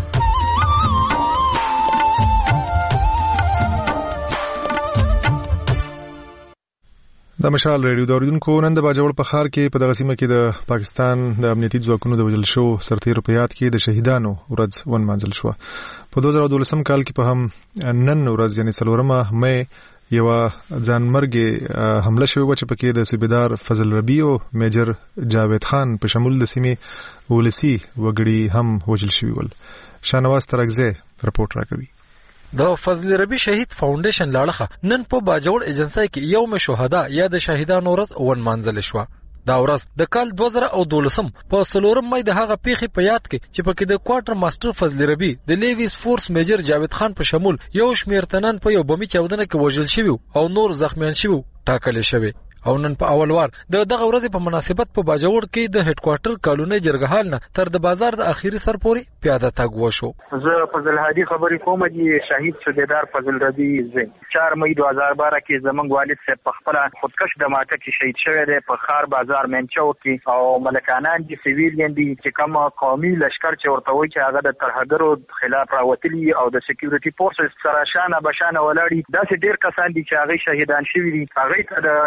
د مشال ریډیو د اوریدونکو نن د باجوړ په ښار کې په دغه سیمه کې د پاکستان د امنیتي ځواکونو د وژل شو سرتیرو په یاد کې د شهیدانو ورځ ونمانځل شوه. په دوه زره دولسم کال کې په هم نن ورځ یعنی څلورمه مې یو ځانمرګي حمله شوې و چې پکې د صوبیدار فضل ربی او میجر جاوید خان په شمول د سیمې ولسی وګړي هم وژل شوي ول. شانواز ترغزه رپورټ راکوي. د فضل ربی شهید فاونډیشن لاړه نن په باجوړ ایجنسی کې یوم شهدا یا د شهیدانو ورځ ونمانځل شوه. دا ورځ د کال دوه زره دولسم په څلورم مې د هغه پیښې په یاد کې چې پکې د کوارټر ماستر فضل ربی د لیویس فورس میجر جاوید خان په شمول یو شمیر تنان په یو بمي چاودنه کې وژل شوی او نور زخمیان شوی ټاکل شوی. او نن په اول وار د دغه ورځې په مناسبت په باجوړ کې د هډ کوارټر کالونی جرګهال نه تر د بازار د اخیری سر پورې پیاده تګ وشو. زه فضل هادي خبرې کوم چې شهید صوبیدار فضل ربی زین چهار مې دوه هزار بارہ کې زمنګ والد صاحب په خپل خودکش دماکه کې شهید شوی دی په خار بازار منچو کې او ملکانان دي سیویلین دي چې کوم قومي لشکر چې ورته وایي چې هغه د ترهګرو خلاف راوتلی او د سکیورټي فورسز سره شانه بشانه ولاړی داسې ډیر کسان دي چې هغه شهیدان شوي دي. هغه ته د خیرات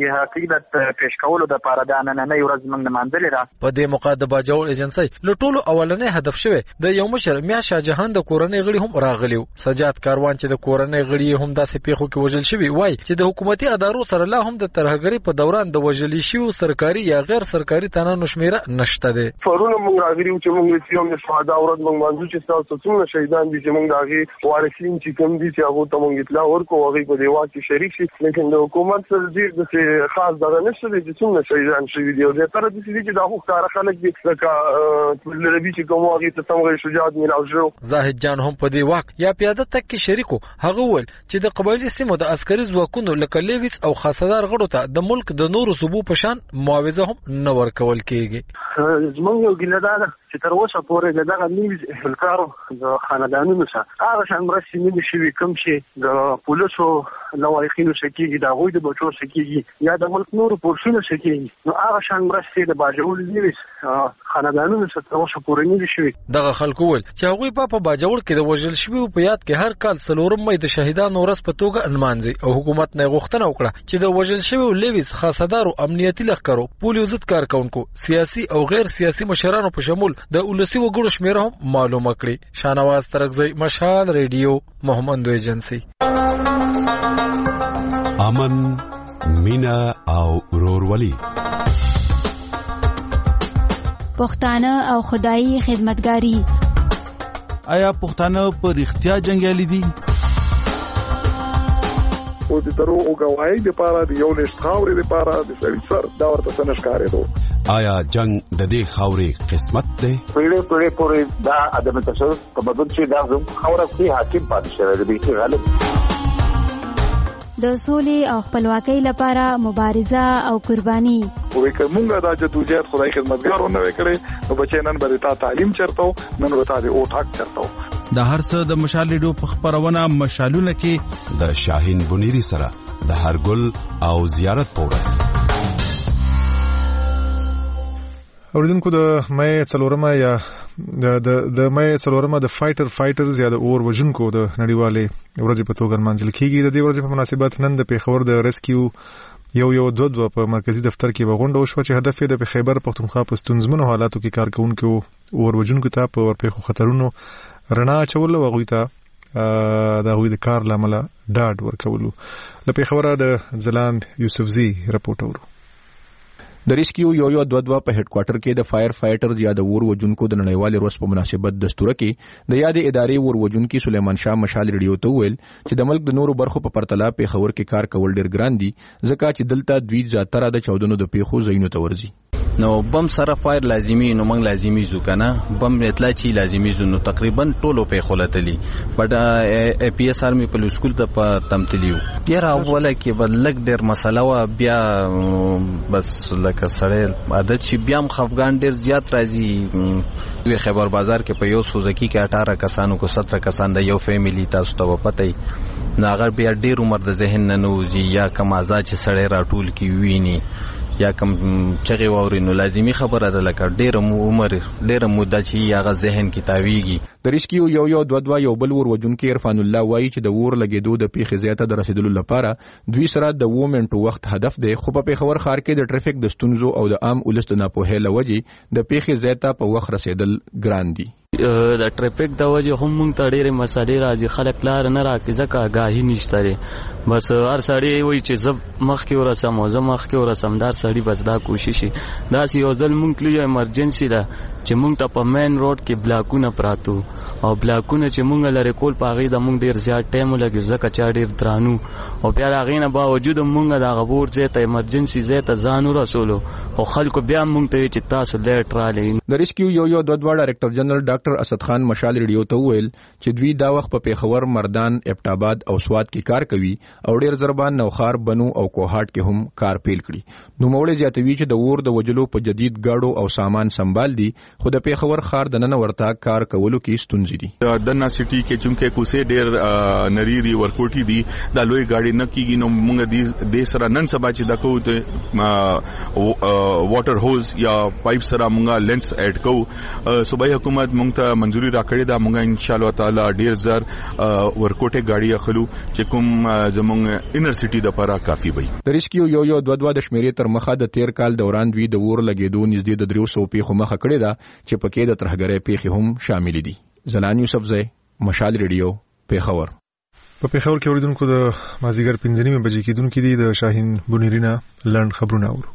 وجه حقیقت پیش کولو د لپاره د نننۍ ورځ موږ نمانځلې ده. په دې موقع د باجوړ ایجنسی له ټولو اولنې هدف شوی د یو مشر میا شاه جهان د کورنۍ غړي هم راغلي. سجاد کاروان چې د کورنۍ غړي هم داسې پیښو کې وژل شوی وای چې د حکومتي ادارو سره لا هم د ترهګرۍ په دوران د وژل شویو سرکاري یا غیر سرکاري تنانو شمیره نشته ده. فرونه موږ راغلي چې موږ چې هم د شهدا ورځ موږ منځو چې تاسو څومره شهیدان دي چې موږ داغي وارثین چې کوم دي چې هغه ته موږ اطلاع ورکو هغه په دیوا کې شریک شي. لیکن د حکومت سره ډیر د خاص دغه نشته چې څومره شهیدان شوي دي او زه تر دې چې دا خو کار خلک دي لکه لربي چې کوم هغه ته څنګه شجاعت میراو شو. زاهد جان هم په دې واک یا پیاده تک کې شریکو. هغه ول چې د قبایلی سیمو د عسکري ځواکونو لکه لیویس او خاصدار غړو ته د ملک د نورو صوبو په شان معاوضه هم نه ورکول کیږي. زموږ یو ګیله ده چې تر اوسه پورې دغه لیویس اهلکارو د خاندانونو سره هغه شان مرستې نه دي شوي کوم چې د پولیسو لوایخینو سکیږي د هغوی د بچو سکیږي یا د ملک نورو پورشونو سکیږي. نو هغه شان مرستې د باجوړ لیویس خاندانونو سره تر اوسه پورې نه دي شوي. دغه خلکو ول چې هغوی په په باجوړ کې د وژل شویو په یاد کې هر کال څلورم مې د شهیدانو ورځ په توګه نمانځي او حکومت نه غوښتنه وکړه چې د وژل شویو لیویس خاصدارو امنیتي لښکرو پولیو ضد کارکونکو سیاسي او غیر سیاسي مشرانو په شمول د ولسی وګړو شمیره هم معلومه کړي. شانواز ترکزی مشال ریډیو محمد ایجنسی. امن مینا او ورورولي پښتانه او خدایي خدمتګاری. آیا پښتانه په رښتیا جنگیالي دي؟ او د درو او غواړي د پاره د یو نشټ خاورې د پاره د سړي سر دا ورته څنګه ښکارې دو. آیا جنگ د دې خاورې قسمت دی؟ پیړې پیړې پورې دا ادم تشدد په بدل چې دا زم خاوره کې حاکم پاتې شوی دی چې غالب د سولې او خپلواکۍ لپاره مبارزه او قرباني. وې کومه دا چې توجه خدای خدمتګارونه وکړي نو بچی نن به تا تعلیم چرته نن ورته دی او ټاک چرته. د هر څه د مشال ریډیو په خبرونه مشالونه کې د شاهین بنيري سره د هرګل او زیارت پورس. اوریدونکو د مې څلورمه یا د د د مې څلورمه د فایټر فایټرز یا د اور وژونکو د نړیوالې ورځې په توګه منځل کیږي. د دې ورځې په مناسبت نن د پیښور د ریسکیو یو یو دوه دوه په مرکزی دفتر کې وغونډه وشوه چې هدف یې د خیبر پختونخوا په ستونزمنو حالاتو کې کارکونکو اور وژونکو ته په ورپېښو خطرونو رڼا اچول او هغوی ته د هغوی د کار له امله ډاډ ورکولو. له پیښوره د ځلاند یوسفزي رپورټ اورو. د ریسکیو یو یو دوه دوه په هډ کوارټر کې د فایر فایټرز یا د اور وژونکو د نړیوالې ورځ په مناسبت دستوره کې د یادې ادارې اور وژونکي سلیمان شاه مشال ریډیو ته وویل چې د ملک د نورو برخو په پرتله پیښور کې کار کول ډیر ګران دي ځکه چې دلته دوی زیاتره د چاودنو د پیښو ځایونو ته ورځي. نو بم سره فایر لازمی نو موږ لازمی زو کنه بم اطلاع چی لازمی زو نو تقریبا ټولو په خولتلی بټ ای پی ایس آرمی په سکول ته په تمتلیو یاره اوله کې بلک ډیر مسله وا بیا بس لکه سړی عادت شي بیا هم خفغان ډیر زیات راځي. دوی خبر بازار کې په یو سوزکی کې اٹھارہ کسانو کو سترہ کسان د یو فیملی تاسو ته پته نه اگر بیا ډیر عمر د ذهن نه نوځي یا کم ازا چې سړی راټول کی ویني یا کم چغه ووري نو لازمی خبره ده لکه ډیر عمر ډیر مدته چې هغه ذهن کې تاویږي. د ریسکیو یو یو دوه دوه یو بل ور وجونکي عرفان الله وایي چې د ور لګیدو د پیښې زیاته د رسیدلو لپاره دوی سره د و منټو وخت هدف دی خو په پیښور ښار کې د ټریفیک د ستونزو او د عام ولست نه په هله وجې د پیښې زیاته په وخت رسیدل ګران دي. د ټریفیک د وجې هم مونږ ته ډېرې مسلې راځي خلک لار نه راکړي ځکه آګاهي نشته دی بس هر سړی وایي چې زه مخکې ورسم او زه مخکې ورسم دا سړي بس دا کوشش شي داسې یو ځل مونږ تلو یو ایمرجنسي ده چې مونږ ته په مین روډ کې بلاکونه پراتو او بلاکونه چې مونږ لري کول په هغې د مونږ ډېر زیات ټایم ولګي ځکه چې ډېر درانو او بیا د هغې نه باوجود مونږ د هغه بور ځای ته ایمرجنسي ځای ته ځان ورسولو خو خلکو بیا مونږ ته چې تاسو لیټ رالئ. د ریسکیو یو یو دوه دوه ډایرکټر جنرال ډاکټر اسد خان مشال ریډیو ته وویل چې دوی دا وخت په پیښور مردان ابټاباد او سوات کې کار کوي او ډېر ضربان نوخار بنو او کوهاټ کې هم کار پیل کړي. نوموړی زیاتوي چې د اور د وجلو په جدید ګاډو او سامان سنبال دي خو د پیښور ښار د نن ورته کار کولو کې ستونزې موضوع دي. دنا سټي کې چونکه کوسه ډېر نری دی ورکوټي دی د لوی گاډي نه کیږي نو موږ د سره نن سبا چې د کو واټر هوز یا پایپ سره موږ لینس اډ کو صوبایي حکومت موږ ته منځوري راکړې ده. موږ ان شاء الله تعالی ډیر زر ورکوټه گاډي اخلو چې کوم زموږ انر سټي د لپاره کافي وي. د ریسکیو یو یو دوه دوه د شمیرې تر مخه د تیر کال دوران دوی د ور لګیدو نږدې د درې سوه پیښو مخه کړې ده چې پکې د ترهګرۍ پیښې هم شامل دي. زلان یوسفزی، مشال ریډیو، پیښور. په پیښور کې اوریدونکو د مازیګر پنځه نیمه بجې کېدونکې دي د شاهین بونیرینا لنډ خبرونه اورو.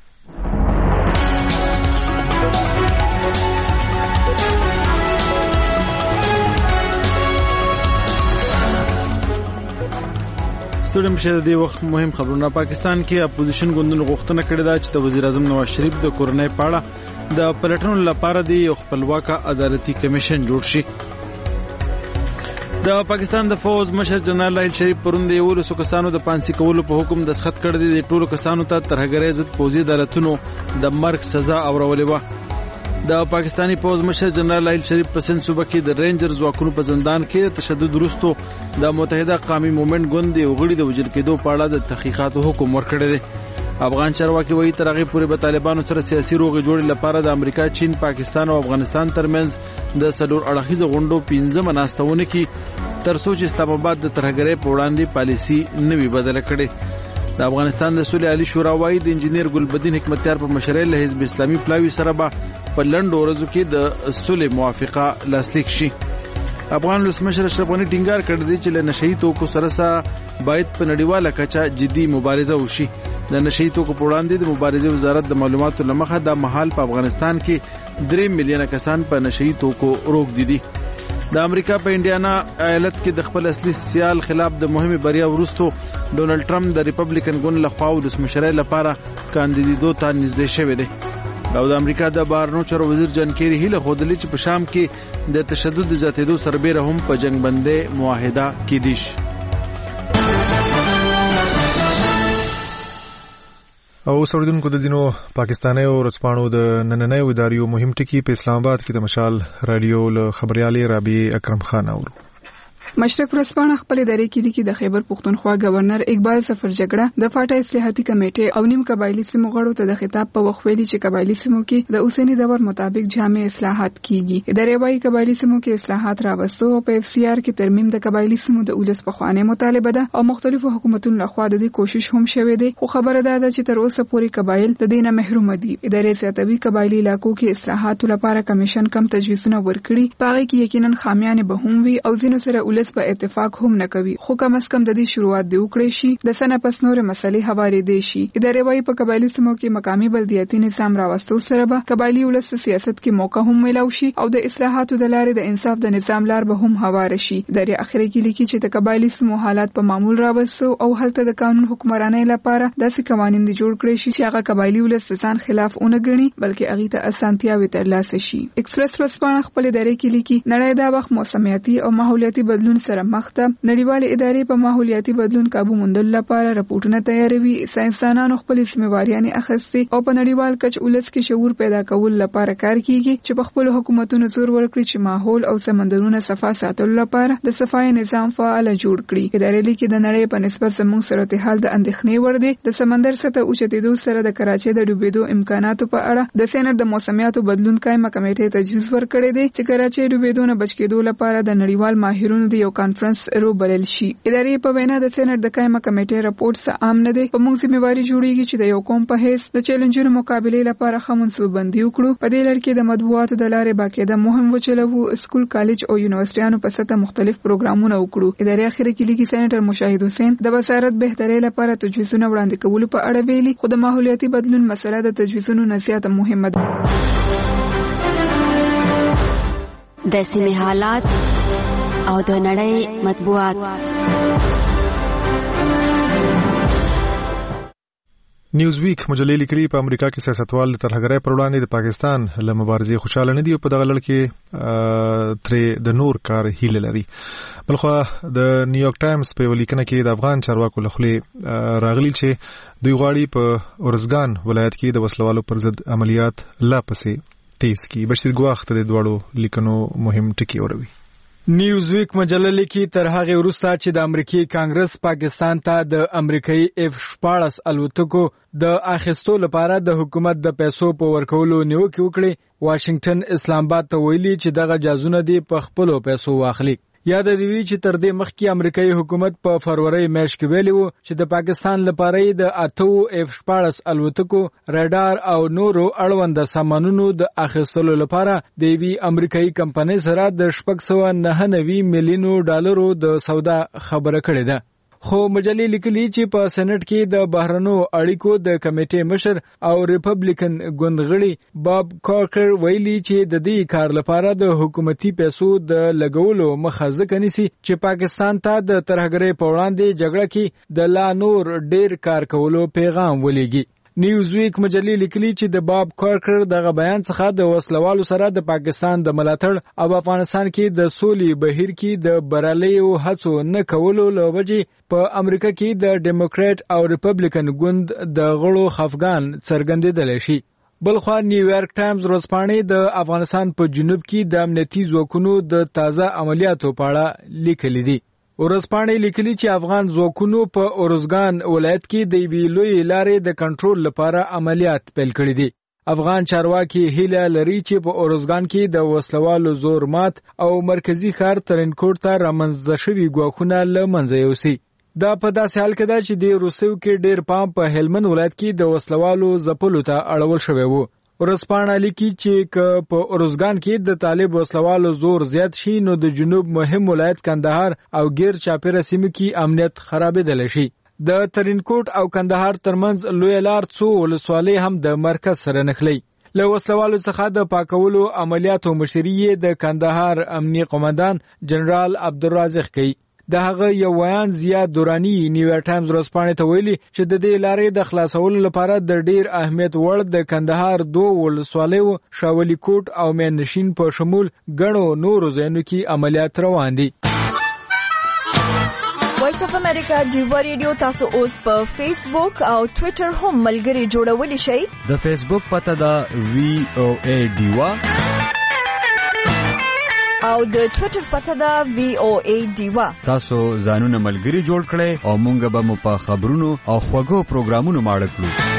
ستړم شه د وخت مهم خبرونه. پاکستان کې اپوزیشن ګوندونو غوښتنه کړې ده چې د وزیر اعظم نواز شریف د کورنۍ پاړه د پلټنو لپاره د یو خپلواک عدالتي کمیشن جوړ شي. د پاکستان د فوز مشر جنرال راحیل شریف پرون د یولسو کسانو د پانسي کولو په حکم دستخط کړی دی. د ټولو کسانو ته ترهګرۍ ضد پوځي عدالتونو د مرګ سزا اورولې وه. د پاکستانی فوز مشر جنرال راحیل شریف په سند صوبه کې د رینجرز ځواکونو په زندان کې تشدد وروسته د متحده قومي مومنټ ګوند د وګړي د وژل کېدو په اړه د تحقیقاتو حکم ورکړی دی. افغان چارواکي وایي تر هغې پورې به طالبانو سره سیاسي روغې جوړې لپاره د امریکا، چین، پاکستان او افغانستان ترمنځ د څلور اړخیزو غونډو پنځمه ناسته ونه کړي تر څو چې اسلام آباد د ترهګرۍ په وړاندې پالیسي نه وي بدله کړې. د افغانستان د صلح عالی شورا وایي د انجینیر ګلبدین حکمتیار په مشرۍ له حزب اسلامي پلاوي سره به په لنډو ورځو کې د صلح موافقه لاسلیک شي. افغان ولسمشر اشرف غني ټینګار کړی دی چې له نشهیي توکو سره سره باید په نړیواله کچه جدي مبارزه وشي. د نشهیي توکو په وړاندې د مبارزې وزارت د معلوماتو له مخه د مهال په افغانستان کې درې میلیونه کسان په نشهیي توکو روږدي دي. د امریکا په انډیانا ایالت کې د خپل اصلي سیال خلاف د مهمه بریا وروسته ډونلډ ټرمپ د ریپبلیکن ګوند لخوا ولسمشرۍ لپاره کاندیدېدو ته نږدې شوی دی. او د امریکا د بهرنیو چارو وزیر جان کیری هیله ښودلې چې په شام کې د تشدد زیاتېدو سربیره هم په جنګ بندۍ معاهده کېدی شي. او اوریدونکو د ځینو پاکستاني او ورځپاڼو د نننۍ اداریو مهم ټکي په اسلام آباد کې د مشال رادیو له خبريالې رابعه اکرم خان اورو. مشرق ورځپاڼه خپل ادارې کې دي چې د خیبر پختونخوا گورنر اقبال ظفر جګړه د فاټا اصلاحاتي کمیټې او نیم قبایلی سیمو غړو ته د خطاب په وخت ویلي چې قبایلی سیمو کې د اوسنی دور مطابق جامع اصلاحات کیږي. ادارې وايي قبایلی سیمو کې اصلاحات راوستو او په اف سی آر کې ترمیم د قبایلی سیمو د اولس په خوانه مطالبه ده او مختلفو حکومتونو لخوا د دې کوشش هم شوه دي. خو خبره ده چې تر اوسه پورې قبایل د دې نه محروم دي. ادارې زیاتوي قبایلی علاقو کې اصلاحات لپاره کمیشن کم تجویزونه ورکړي. پاره کې یقینا خامیان به هم وي او ځینو سره اولس په اتفاق هم نه کوي. خو کم از کم د دې شروعات دی وکړي شي د سنه پس نور مسلې حواله دي شي. ادارې وايي په قبایلی سیمو کې مقامی بلدیاتي نظام راوستو سره به قبایلی ولس سیاست کې موقع هم ملو شي او د اصلاحاتو د لارې د انصاف د نظام لار به هم هواره شي. ادارې اخري کې لیکي چې د قبایلی سیمو حالات په معمول راوستو او هلته د قانون حکمرانۍ لپاره داسې قوانين دي جوړ کړي شي چې هغه قبایلی ولس ځان خلاف اونګ غني بلکې هغه ته اسانتیاوي ترلاسه شي. ایکسپریس ورځپاڼه خپل ادارې کې لیکي نړۍ دا وخت موسمیاتي او ماحولیاتي بدلون سره مخ ده. نړیوال ادارې په ماحولیاتي بدلون قابو موندل لپاره راپورټونه تیاروي. ساينسدانانو خپل ذمہواریانې اخیستې او په نړیوال کچ ولس کې شعور پیدا کول لپاره کار کوي چې په خپل حکومتونو زور ورکړي چې ماحول او سمندرونه صفا ساتلو لپاره د صفای نظام فعال جوړ کړي. ادارې لیکي د نړۍ په نسبت زموږ صورتحال د اندېښنې وړ دی. د سمندر سطح اوچتېدو سره د کراچۍ د ډوبېدو امکاناتو په اړه د سېنات د موسمیاتو بدلون قائمه کمیټې تجویز ورکړی دی چې کراچۍ ډوبېدو نه بچ کېدو لپاره د نړیوال ماهرونو د یو کانفرنس رو بلل شي. ادارې په وینا د سېنات د قائمه کمیټې راپورټ څه عام نه دی. په موږ ذمہواری جوړیږي چې د یو قوم په هیڅ د چیلنجونو مقابله لپاره خمنصوبندي وکړو. په دې لړ کې د مطبوعاتو د لارې باقاعده مهم وچلو سکول کالج او یونیورسيټانو په سطح مختلف پروګرامونه وکړو. ادارې اخر کې لیکي سېنټر مشاهد حسین د وزارت بهتري لپاره تجویزونه وړاندې کول په اړه ویلي. خو د ماحولیاتي بدلون مسله د تجویزونو نه زیاته مهمه ده. د سیمې حالات او د نړۍ مطبوعات. نیوز ویک مجلې لیکلي په امریکا کې سیاستوال د ترهګرۍ پر وړاندې د پاکستان له مبارزې خوشاله نه دي او په دغه لړ کې ترې د نور کار هیله لري. بلخو د نیویارک ټایمز په ولیکنه کې د افغان چارواکو لخوا راغلي چې دوی غواړي په اورزګان ولایت کې د وسلوالو پر ضد عملیات لا پسې تیز کی. بشیر ګواخ ته د دواړو لیکنو مهم ټکي اوروي. نیوزویک مجله لیکي تر هغه وروسته چې د امریکای کانګرس پاکستان ته د امریکایي اف شپاړس الوتکو د اخیستو لپاره د حکومت د پیسو په ورکولو نیوکه وکړي، واشنگټن اسلام آباد ته ویلي چې دغه جازونه دی په خپلو پیسو واخلي. یاد دی وی چې تر دې مخکې امریکایي حکومت په فروری میاشت کې ویلي وو چې د پاکستان لپاره د اتو اف شپاړس الوتکو، رادار او نورو اړوند سامانونو د اخیستلو لپاره د وی امریکایي کمپنۍ سره د شپږ سوه نهه نوي میلیونو ډالرو د سودا خبره کړې ده. خو مجلې لیکلي چې په سېنات کې د بهرنو اړیکو د کمیټې مشر او ریپبلیکن ګوندغړي باب کارکر ویلي چې د دې کار لپاره د حکومتي پیسو د لګولو مخه ځکه نیسي چې پاکستان ته د ترهګرۍ په وړاندې جګړه کې د لا نور ډیر کار کولو پیغام ولېږي. نیوزویک مجلې لیکلي چې د باب کارکر دغه بیان څخه د وسلوالو سره د پاکستان د ملاتړ او افغانستان کې د سولې بهیر کې د بریالیو هڅو نه کولو له وجې په امریکا کې د ډیموکرات او ریپبلیکن ګوند د غړو خفګان څرګندېدلی شي. بلخوا نیویارک ټایمز ورځپاڼې د افغانستان په جنوب کې د امنیتي ځواکونو د تازه عملیاتو په اړه لیکلي دي. ورځپاڼې لیکلي چې افغان ځواکونو په اورزګان ولایت کې د یوې لویې لارې د کنټرول لپاره عملیات پیل کړي دي. افغان چارواکي هیله لري چې په اورزګان کې د وسلوالو زور مات او مرکزی ښار ترینکوټ ته رامنځته شوي ګواښونه له منځه یوسي. دا په داسې حال کې ده چې د روسیو کې ډیر پام په هلمند ولایت کې د وسلوالو ځپلو ته اړول شوی وو. ورځپاڼه لیکي چې که په اورزګان کې د طالب وسلوالو زور زیات شي نو د جنوب مهم ولایت کندهار او غیر چاپیره سیمو کې امنیت خرابېدلی شي. د ترینکوټ او کندهار ترمنځ لوی لار څو ولسوالۍ هم د مرکز سره نښلي. له وسلوالو څخه د پاکولو عملیاتو مشري د کندهار امنیه قومندان جنرال عبدالرازق کوي. د هغه یو ویان زیاد دورانی نیویارک ټایمز ورځپاڼې ته ویلي چې د دې لارې د خلاصولو لپاره د ډیر اهمیت وړ د کندهار دوه ولسوالیو شاولی کوټ او مینشین په شمول ګڼو نورو ځایونو کې عملیات روان دي. وایس اف امریکا جیوا ریډیو تاسو اوس په فیسبوک او ټوئیټر هم ملګري جوړولی شئ. د فیسبوک پته ده وی او ای ډیوا او د ټوئیټر پته ده وی او ای ډیوا. تاسو ځانونه ملګري جوړ کړئ او مونږ به مو په خبرونو او خوږو پروګرامونو ماړه کړو.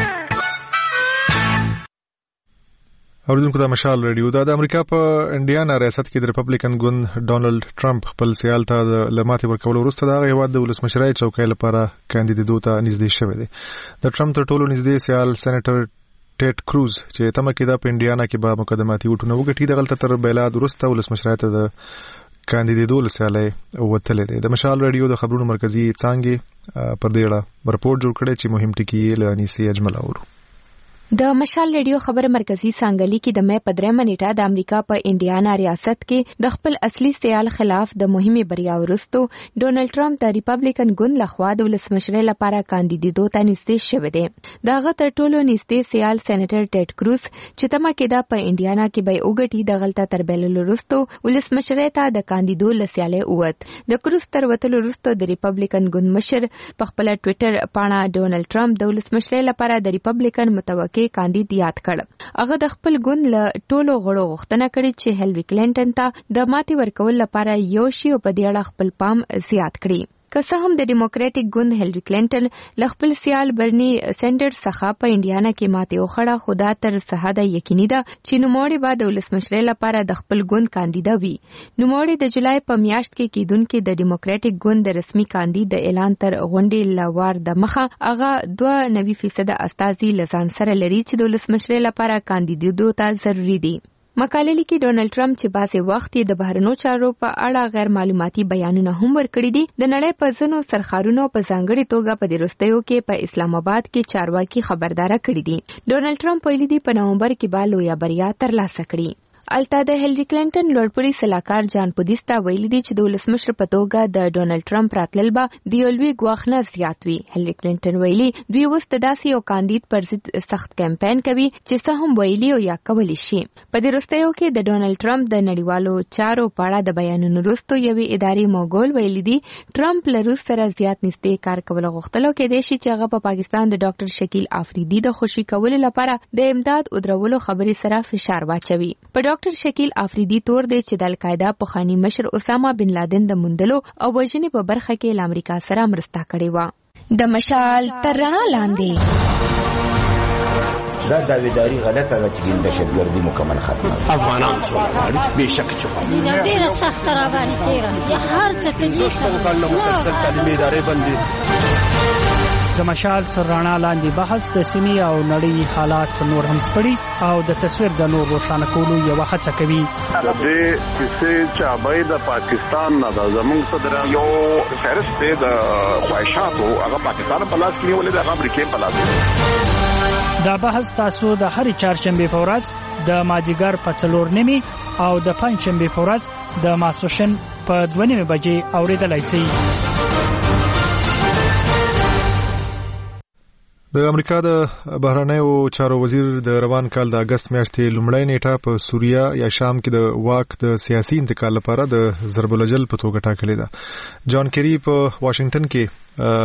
اوریدونکو د مشال ریډیو دا د امریکا په انډیانا ریاست کې د ریپبلیکن ګوند ډونالد ټرمپ خپل سیال ته د لماتې ورکولو وروسته د هغه هیواد د ولسمشرۍ چوکۍ لپاره کاندیدېدو ته نږدې شوی دی. د ټرمپ تر ټولو نږدې سیال سېنیټر ټیټ کروز چې تمه کې دا په انډیانا کې به مقدماتي وټونه وګټي دغلته تر بیلاد وروسته ولسمشرۍ ته د کاندیدېدو له سیالۍ وتلی دی. د مشال ریډیو د خبرونو مرکزي څانګې پر دې اړه رپورټ جوړ کړی چې مهم ټکي یې له انیسې اجمل اورو. د مشال ریډیو خبر مرکزی څنګه لیکي د مې په درېمه نیټه د امریکا په انډیانا ریاست کې د خپل اصلي سیال خلاف د مهمه بریا وروسته ډونالد ټرمپ د ریپبلیکن ګوند لخوا د ولسمشرۍ لپاره کاندیدېدو ته نږدې شوی دی. دغه تر ټولو نږدې سیال سېنیټر ټیډ کروز چې تمه کې دا په انډیانا کې به وګټي دغلته تر بیللو وروسته ولسمشرۍ ته د کاندیدو لسیاله اوت. د کروز تر وتلو وروسته د ریپبلیکن ګوند مشر په خپل ټوئیټر باندې ډونالد ټرمپ د ولسمشرۍ لپاره د ریپبلیکن متوقع کاندید یاد کړ. هغه د خپل ګوند له ټولو غړو غوښتنه کړې چې هیلری کلینټن ته د ماتې ورکول لپاره یو شی په دې اړه خپل پام زیات کړي. که څه هم د ډیموکراټک ګوند هیلری کلینټن له خپل سیال برني سینډرز څخه په انډیانا کې ماتې وخړه، خو دا تر څه حده یقیني ده چې نوموړی به د ولسمشرۍ لپاره د خپل ګوند کاندیده وي. نوموړی د جولای په میاشت کې کېدونکې د ډیموکراټک ګوند د رسمي کاندید د اعلان تر غونډې لوار د مخه هغه دوه نوي فیصد استازي لزان سره لري چې د ولسمشرۍ لپاره کاندیدېدو ته ضروري دي. مقاله لیکي ډونالد ټرمپ چې باسي وخت د بهرنیو چارو په اړه غیر معلوماتي بیانونه هم ورکړي دي. د نړۍ په ځینو سرخارونو په ځانګړي توګه په دې وروستیو کې په اسلام آباد کې چارواکي خبردار کړي دي. ډونالد ټرمپ ویلي دی په نومبر کې به لویه بریا ترلاسه کړي. الته د هیلری کلینټن لوړپوړي سلاکار جان پودیستا ویلي دی چې د ولسمشر په توګه د ډونالد ټرمپ راتلل به د یولوي ګواښ نه زیات وي. هیلری کلینټن ویلي دوی اوس د داسې یو کاندید پر ضد سخت کمپاین کوي چې څه هم ویلي او یا کولی شي. په دې وروستیو کې د ډونالد ټرمپ د نړیوالو چارو په اړه د بیانونو وروسته یوې ادارې موګول ویلي دی ټرمپ له روس سره زیات نږدې کار کول غوښتلو کې دی چې هغه په پاکستان د ډاکټر شکیل آفریدي د خوشي کولو لپاره د امداد او درولو خبرې سره فشار واچوي. په ډاکټر شکیل آفریدي تور دی چې د القاعده پخوانی مشر اسامه بن لادن د موندلو او وژنې په برخه کې له امریکا سره مرسته کړې و. د مشال تر رڼا لاندې دا داویداری غلطه ده چې د دهشتګردي مکمل ختمه افغانان څومره بهشکه چې ډیره سخت را باندې تیره یا هر څه کې څه کال نو مسلسل تعلیمي ادارې بندي. د مشال تر رڼا لاندې بحث د سیمې او نړۍ حالات نور هم سپړي او د تصویر د نور روښانه کولو یو هڅه کوي. د دې کیسې چې د پاکستان نه د زموږ صدر یو فهرست دی د خواهشاتو هغه پاکستان په لاس کې نیولې د امریکا په لاس کې. دا بحث تاسو د هر چهارشنبه په ورځ د ماجیګر په څلور نیمه او د پنځشنبه په ورځ د ماسوشن په دوه نیمه بجې اوریدلای شئ. د امریکا د بهرنیو چارو وزیر د روان کال د اگست میاشتې لومړۍ نیټه په سوریه یا شام کې د واک د سیاسي انتقال لپاره د ضرب الجل په توګه ټاکلې ده. جان کیری په واشنگټن کې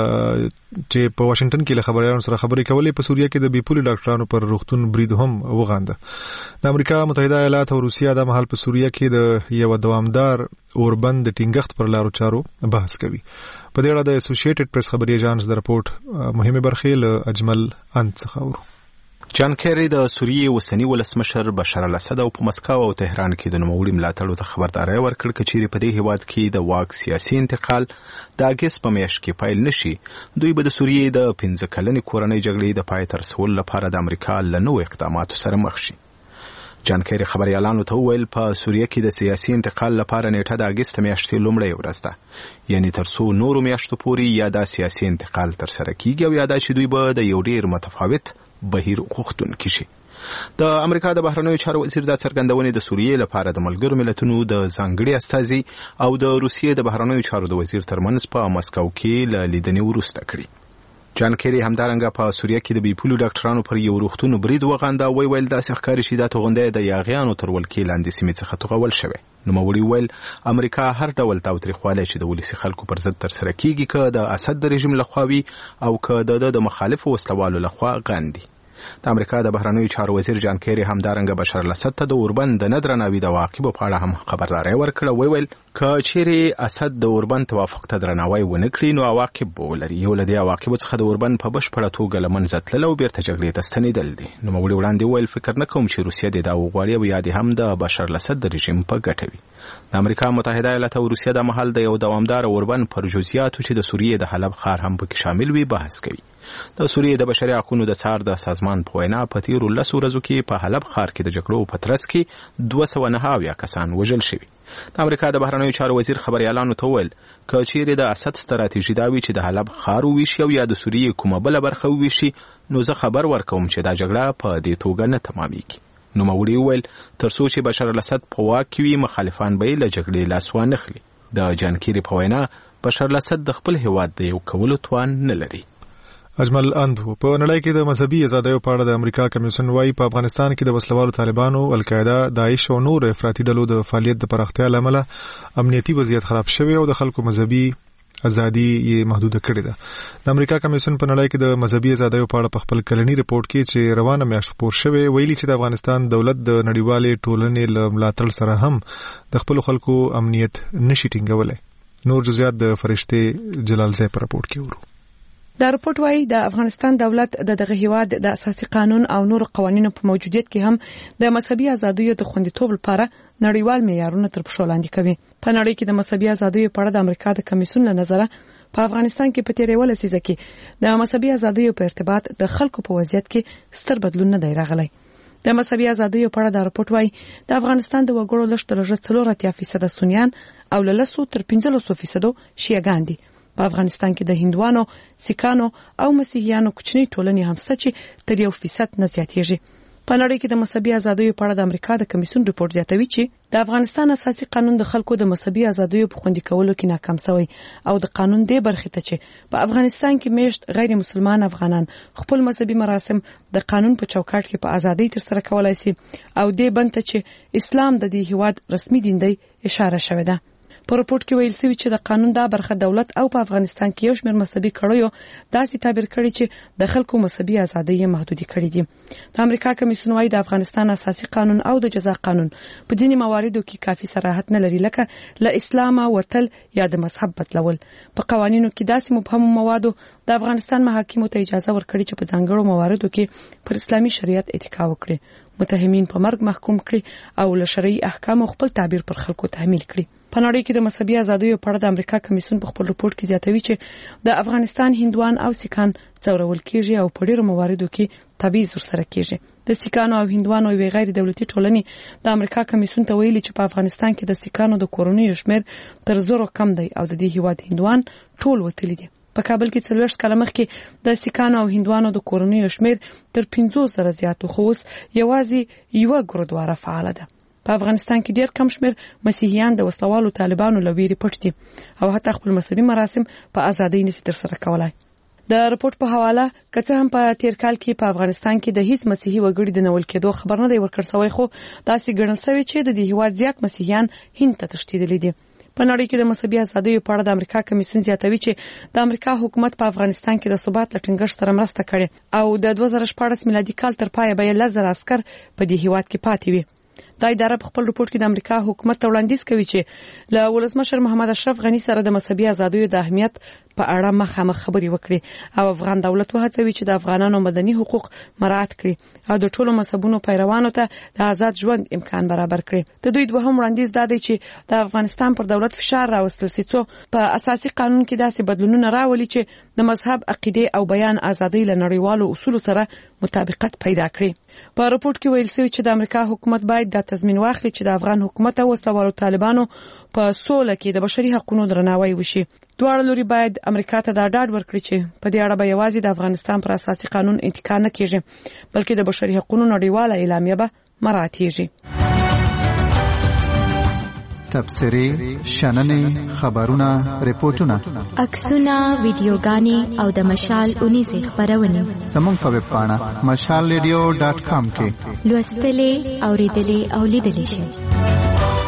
چې په واشنگټن کې له خبريالانو سره خبرې کولې په سوریه کې د بیپولي ډاکټرانو پر روغتون برید هم وغانده. د امریکا متحده ایالات او روسیا د مهال په سوریه کې د یو دوامدار اوربند د ټینګښت پر لارو چارو بحث کوي. په دې اړه د اسوسییټډ پریس خبري ایجانس د راپورټ مهمه برخې له اجمل انت څخه اورو. جان کیری د سوریې اوسنی ولسمشر بشار الاسد او په مسکو او تهران کې د نوموړي ملاتړو ته خبرداري ورکړه چې چیرې په دې هیواد کې د واک سیاسي انتقال د اگست په میاشت کې پایل نشي دوی به د سوریې د پنځه کلنې کورنۍ جګړې د پای تر رسولو لپاره د امریکا له نوو اقداماتو سره مخ شي. جان کیری خبريالانو ته وویل په سوریه کې د سیاسي انتقال لپاره نیټه د اگست میاشتې لومړۍ ورځ ده، یعنی تر څو نورو میاشتو پورې یا د سیاسي انتقال تر سره کیږي او یا د چې دوی به د یو ډیر متفاوت بهیر غوښتونکي شي. د امریکا د بهرنیو چارو وزیر د څرګندونې د سوریې لپاره د ملګرو ملتونو د ځانګړي استازي او د روسیې د بهرنیو چارو د وزیر ترمنځ په مسکو کې له لیدنې وروسته کړي. جان کیری همدارنګه په سوریه کې د بیپولو ډاکټرانو پر یو روغتون برید وغانده او ویل داسې ښکاري چې دا توغنده د یاغیانو تر ولکې لاندې سیمې څخه توغول شوی. نوموړي ویل امریکا هر ډول تاوتریخوالی چې د ولسي خلکو پر ضد تر سره کیږي که د اسد د رژیم لخوا وي او که د د مخالفو وسلوالو لخوا غاندي. د امریکا د بهرنیو چارو وزیر جان کیری همدارنګه بشار الاسد ته د اوربند د ندرناوي د عواقبو په اړه هم خبرداري ورکړه. ویل که چیرې اسد د اوربند توافق ته درناوی ونه کړي نو عواقب به ولري. یو له دې عواقبو څخه د اوربند په بشپړه توګه له منځه تلل او بیرته جګړې ته ستنېدل دي. نوموړي وړاندې ویل فکر نه کوم چې روسیه د دا وغواړي او یا د هم د بشار الاسد د رژیم په ګټه وي. د امریکا متحده ایالات او روسیه د محل د یو دوامدار اوربند پر جزئیاتو چې د سوریې د حلب ښار هم پکې شامل وي بحث کوي. د سوریې د بشري حقوقو د څار د سازمان په وینا په تیرو لسو ورځو کې په حلب ښار کې د جګړو په ترڅ کې دوه سوه نهه اویا کسان وژل شوي. د امریکا د بهرنیو چارو وزیر خبريالانو ته وویل که چیرې د اسد ستراتیژي دا وي چې د حلب ښار وویشي او یا د سوریې کومه بله برخه وویشي نو زه خبر ورکوم چې دا جګړه په دې توګه نه تمامیږي. نوموړي وویل تر څو چې بشار الاسد په واک کې وي مخالفان به یې له جګړې لاس وانخلي. د جان کیری په وینا بشار الاسد د خپل هیواد د یو کولو توان نه لري. اجمل اندو په نړۍ کې د مذهبي ازادیو په اړه د امریکا کمیسیون وايي په افغانستان کې د وسلوالو طالبانو، القاعده، داعش او نور افراطي ډلو د فعالیت د پراختیا لامل امنیتي وضعیت خراب شوی او د خلکو مذهبي ازادي یې محدوده کړې ده. د امریکا کمیسیون په نړۍ کې د مذهبي ازادیو په اړه په خپل کلنی ریپورت کې چې روانه میاشت خپور شوی ویلي چې د افغانستان دولت د نړیوالې ټولنې له ملاتړ سره هم د خپل خلکو امنیت نشي ټینګولی. نور جزئیات د فرشته جلال زی په راپورټ کې ورو. دا راپورټ وايي د افغانستان دولت د دغه هیواد د اساسي قانون او نور قوانینو په موجودیت کې هم د مذهبي ازادیو د خوندیتوب لپاره نړیوال معیارونه تر پښو لاندې کوي. په نړۍ کې د مذهبي ازادیو په اړه د امریکا د کمیسیون له نظره په افغانستان کې په تیرې ولسیزه کې د مذهبي ازادیو په ارتباط د خلکو په وضعیت کې ستر بدلون نه دی راغلی. د مذهبي ازادیو په اړه دا راپورټ وايي د افغانستان د وګړو لږ تر لږه څلور اتیا فیصده سنیان او له لسو تر پنځلسو فیصدو شیعهګان دي. په افغانستان کې د هندوانو، سیکانو او مسیحیانو کوچنۍ ټولنې هم سچې تر یو فیصد نه زیاتېږي. په نړۍ کې د مذهبي ازادیو په اړه د امریکا د کمیسیون ریپورت زیاتوي چې د افغانستان اساسي قانون د خلکو د مذهبي ازادیو په خوندي کولو کې ناکام شوی او د قانون دی برخه ته چې په افغانستان کې میشت غیر مسلمان افغانان خپل مذهبي مراسم د قانون په چوکاټ کې په ازادۍ تر سره کولای شي او دې بنت چې اسلام د دې هیواد رسمي دین دی اشاره شوې ده. په رپورت کې ویل شوی چې د قانون دا برخه دولت او په افغانستان کې یو شمېر مذهبي کړیو داسې تعبیر کړي چې د خلکو مذهبي ازادۍ محدودي کړي دي. د امریکا کمیسیون وايي د افغانستان اساسي قانون او د جزا قانون په ځینې مواردو کې کافي صراحت نه لري لکه له اسلام وتل یا د مذهب بدلول. په قوانینو کې داسې مبهم موادو د افغانستان محاکمو ته اجازه ورکړي چې په ځانګړو مواردو کې پر اسلامي شریعت اتکا وکړي، متهمین په مرګ محکوم کړي او له شرعي احکامو خپل تعبیر پر خلکو تحمیل کړي. په نړۍ کې د مذهبي ازادیو په اړه د امریکا کمیسیون په خپل رپورت کې زیاتوي چې د افغانستان هندوان او سیکان ځورول کیږي او په ډیرو مواردو کې تبعیض ورسره کیږي. د سیکانو او هندوانو یو غیر دولتي ټولنې د امریکا کمیسیون ته ویلي چې په افغانستان کې د سیکانو د کورنیو شمېر تر زرو کم دی او د دې هیواد هندوان ټول وتلي دي. په کابل کې څلوېښت کاله مخکې د سیکانو او هندوانو د کورنیو شمېر تر پنځوس زره زیات خو اوس یوازې یوه ګورودواره فعاله ده. په افغانستان کې ډېر کم شمېر مسیحیان د وسلوالو طالبانو له ویرې پټ دي او حتی خپل مذهبي مراسم په ازادۍ نشي ترسره کولای. د رپورت په حواله که څه هم په تیر کال کې په افغانستان کې د هیڅ مسیحي وګړي د نول کېدو خبر نه دی ورکړ شوی، خو داسې ګڼل شوی چې د دې هیواد زیات مسیحیان هند ته تښتېدلي دي. په نړۍ کې د مذهبي ازادیو په اړه د امریکا کمیسیون زیاتوي چې د امریکا حکومت په افغانستان کې د ثبات له ټینګښت سره مرسته کړې او د دوه زره شپاړس میلادي کال تر پایه به لس زره عسکر په دې هیواد کې پاتې وي. دا اداره په خپل رپورت کې د امریکا حکومت ته وړاندیز کوي چې له ولسمشر محمد اشرف غنی سره د مذهبي ازادیو د اهمیت په اړه مخامخ خبرې وکړي او افغان دولت وهڅوي چې د افغانانو مدني حقوق مراعات کړي او د ټولو مذهبونو پیروانو ته د آزاد ژوند امکان برابر کړي. د دوی دوهم وړاندیز دا دی چې د افغانستان پر دولت فشار راوستل شي څو په اساسي قانون کې داسې بدلونونه راولي چې د مذهب، عقیده او بیان ازادۍ له نړیوالو اصولو سره مطابقت پیدا کړي. په رپورت کې ویل شوی چې د امریکا حکومت باید دا تضمین واخلي چې د افغان حکومت او وسلوالو طالبانو په سوله کې د بشري حقوقو درناوی وشي. دواړه لوري باید امریکا ته دا ډاډ ورکړي چې په دې اړه به یوازې د افغانستان پر اساسي قانون انتقاد نه کیږي بلکې د بشري حقوقو نړیواله اعلامیه به مراعاتېږي. تبصرې، شننې، خبرونه، ریپورتونه، عکسونه، ویډیوګانې او د مشال اونیزې خبرونه زموږ په ویب پاڼه مشال ریډیو ډاټ کام کې لوستلې، اوریدلې او لیدلې شئ.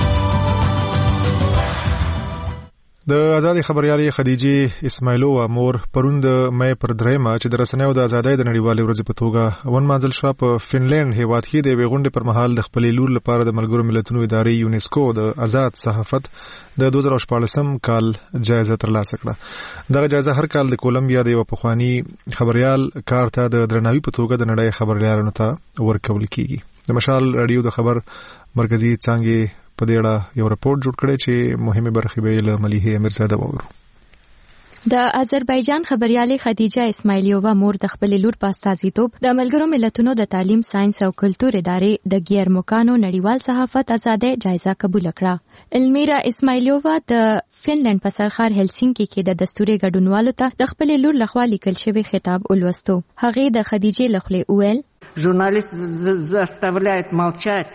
د ازادي خبريالې خدیجه اسماعیلووا مور پرون د مې پر درېمه چې د رسنیو د ازادۍ د نړیوالې ورځې په توګه ونمانځل شو په فنلند هیواد کې د ویغونډې پر مهال د خپلې لور لپاره د ملګرو ملتونو ادارې یونیسکو د آزاد صحافت د دوه زره شپاړسم کال جایزه ترلاسه کړه. دغه جایزه هر کال د کولمبیا د یو پخوانی خبريال کار ته د درناوي په توګه د نړۍ خبريالانو ته ورکول کیږي. د مشال رادیو د خبر مرکزی څنګه په دې اړه یو رپورت جوړ کړی چې مهمه برخه به له مليحه امیرزاده وورو. د آذربایجان خبريالې خدیجه اسماعیلووا مور د خپل لور په استازیتوب د ملګرو ملتونو د تعلیم، ساينس او کلتور ادارې د ګیرموکانو نړیوال صحافت ازادۍ جایزه قبول کړه. المیرا اسماعیلووا د فنلند په سرخار هلسینکی کې د دستوري ګډونوالو ته د خپل لور لخوا لیکل شوی خطاب ولوستو. هغه د خدیجه لخوا ویل: ژورنالیست заставляет молчать.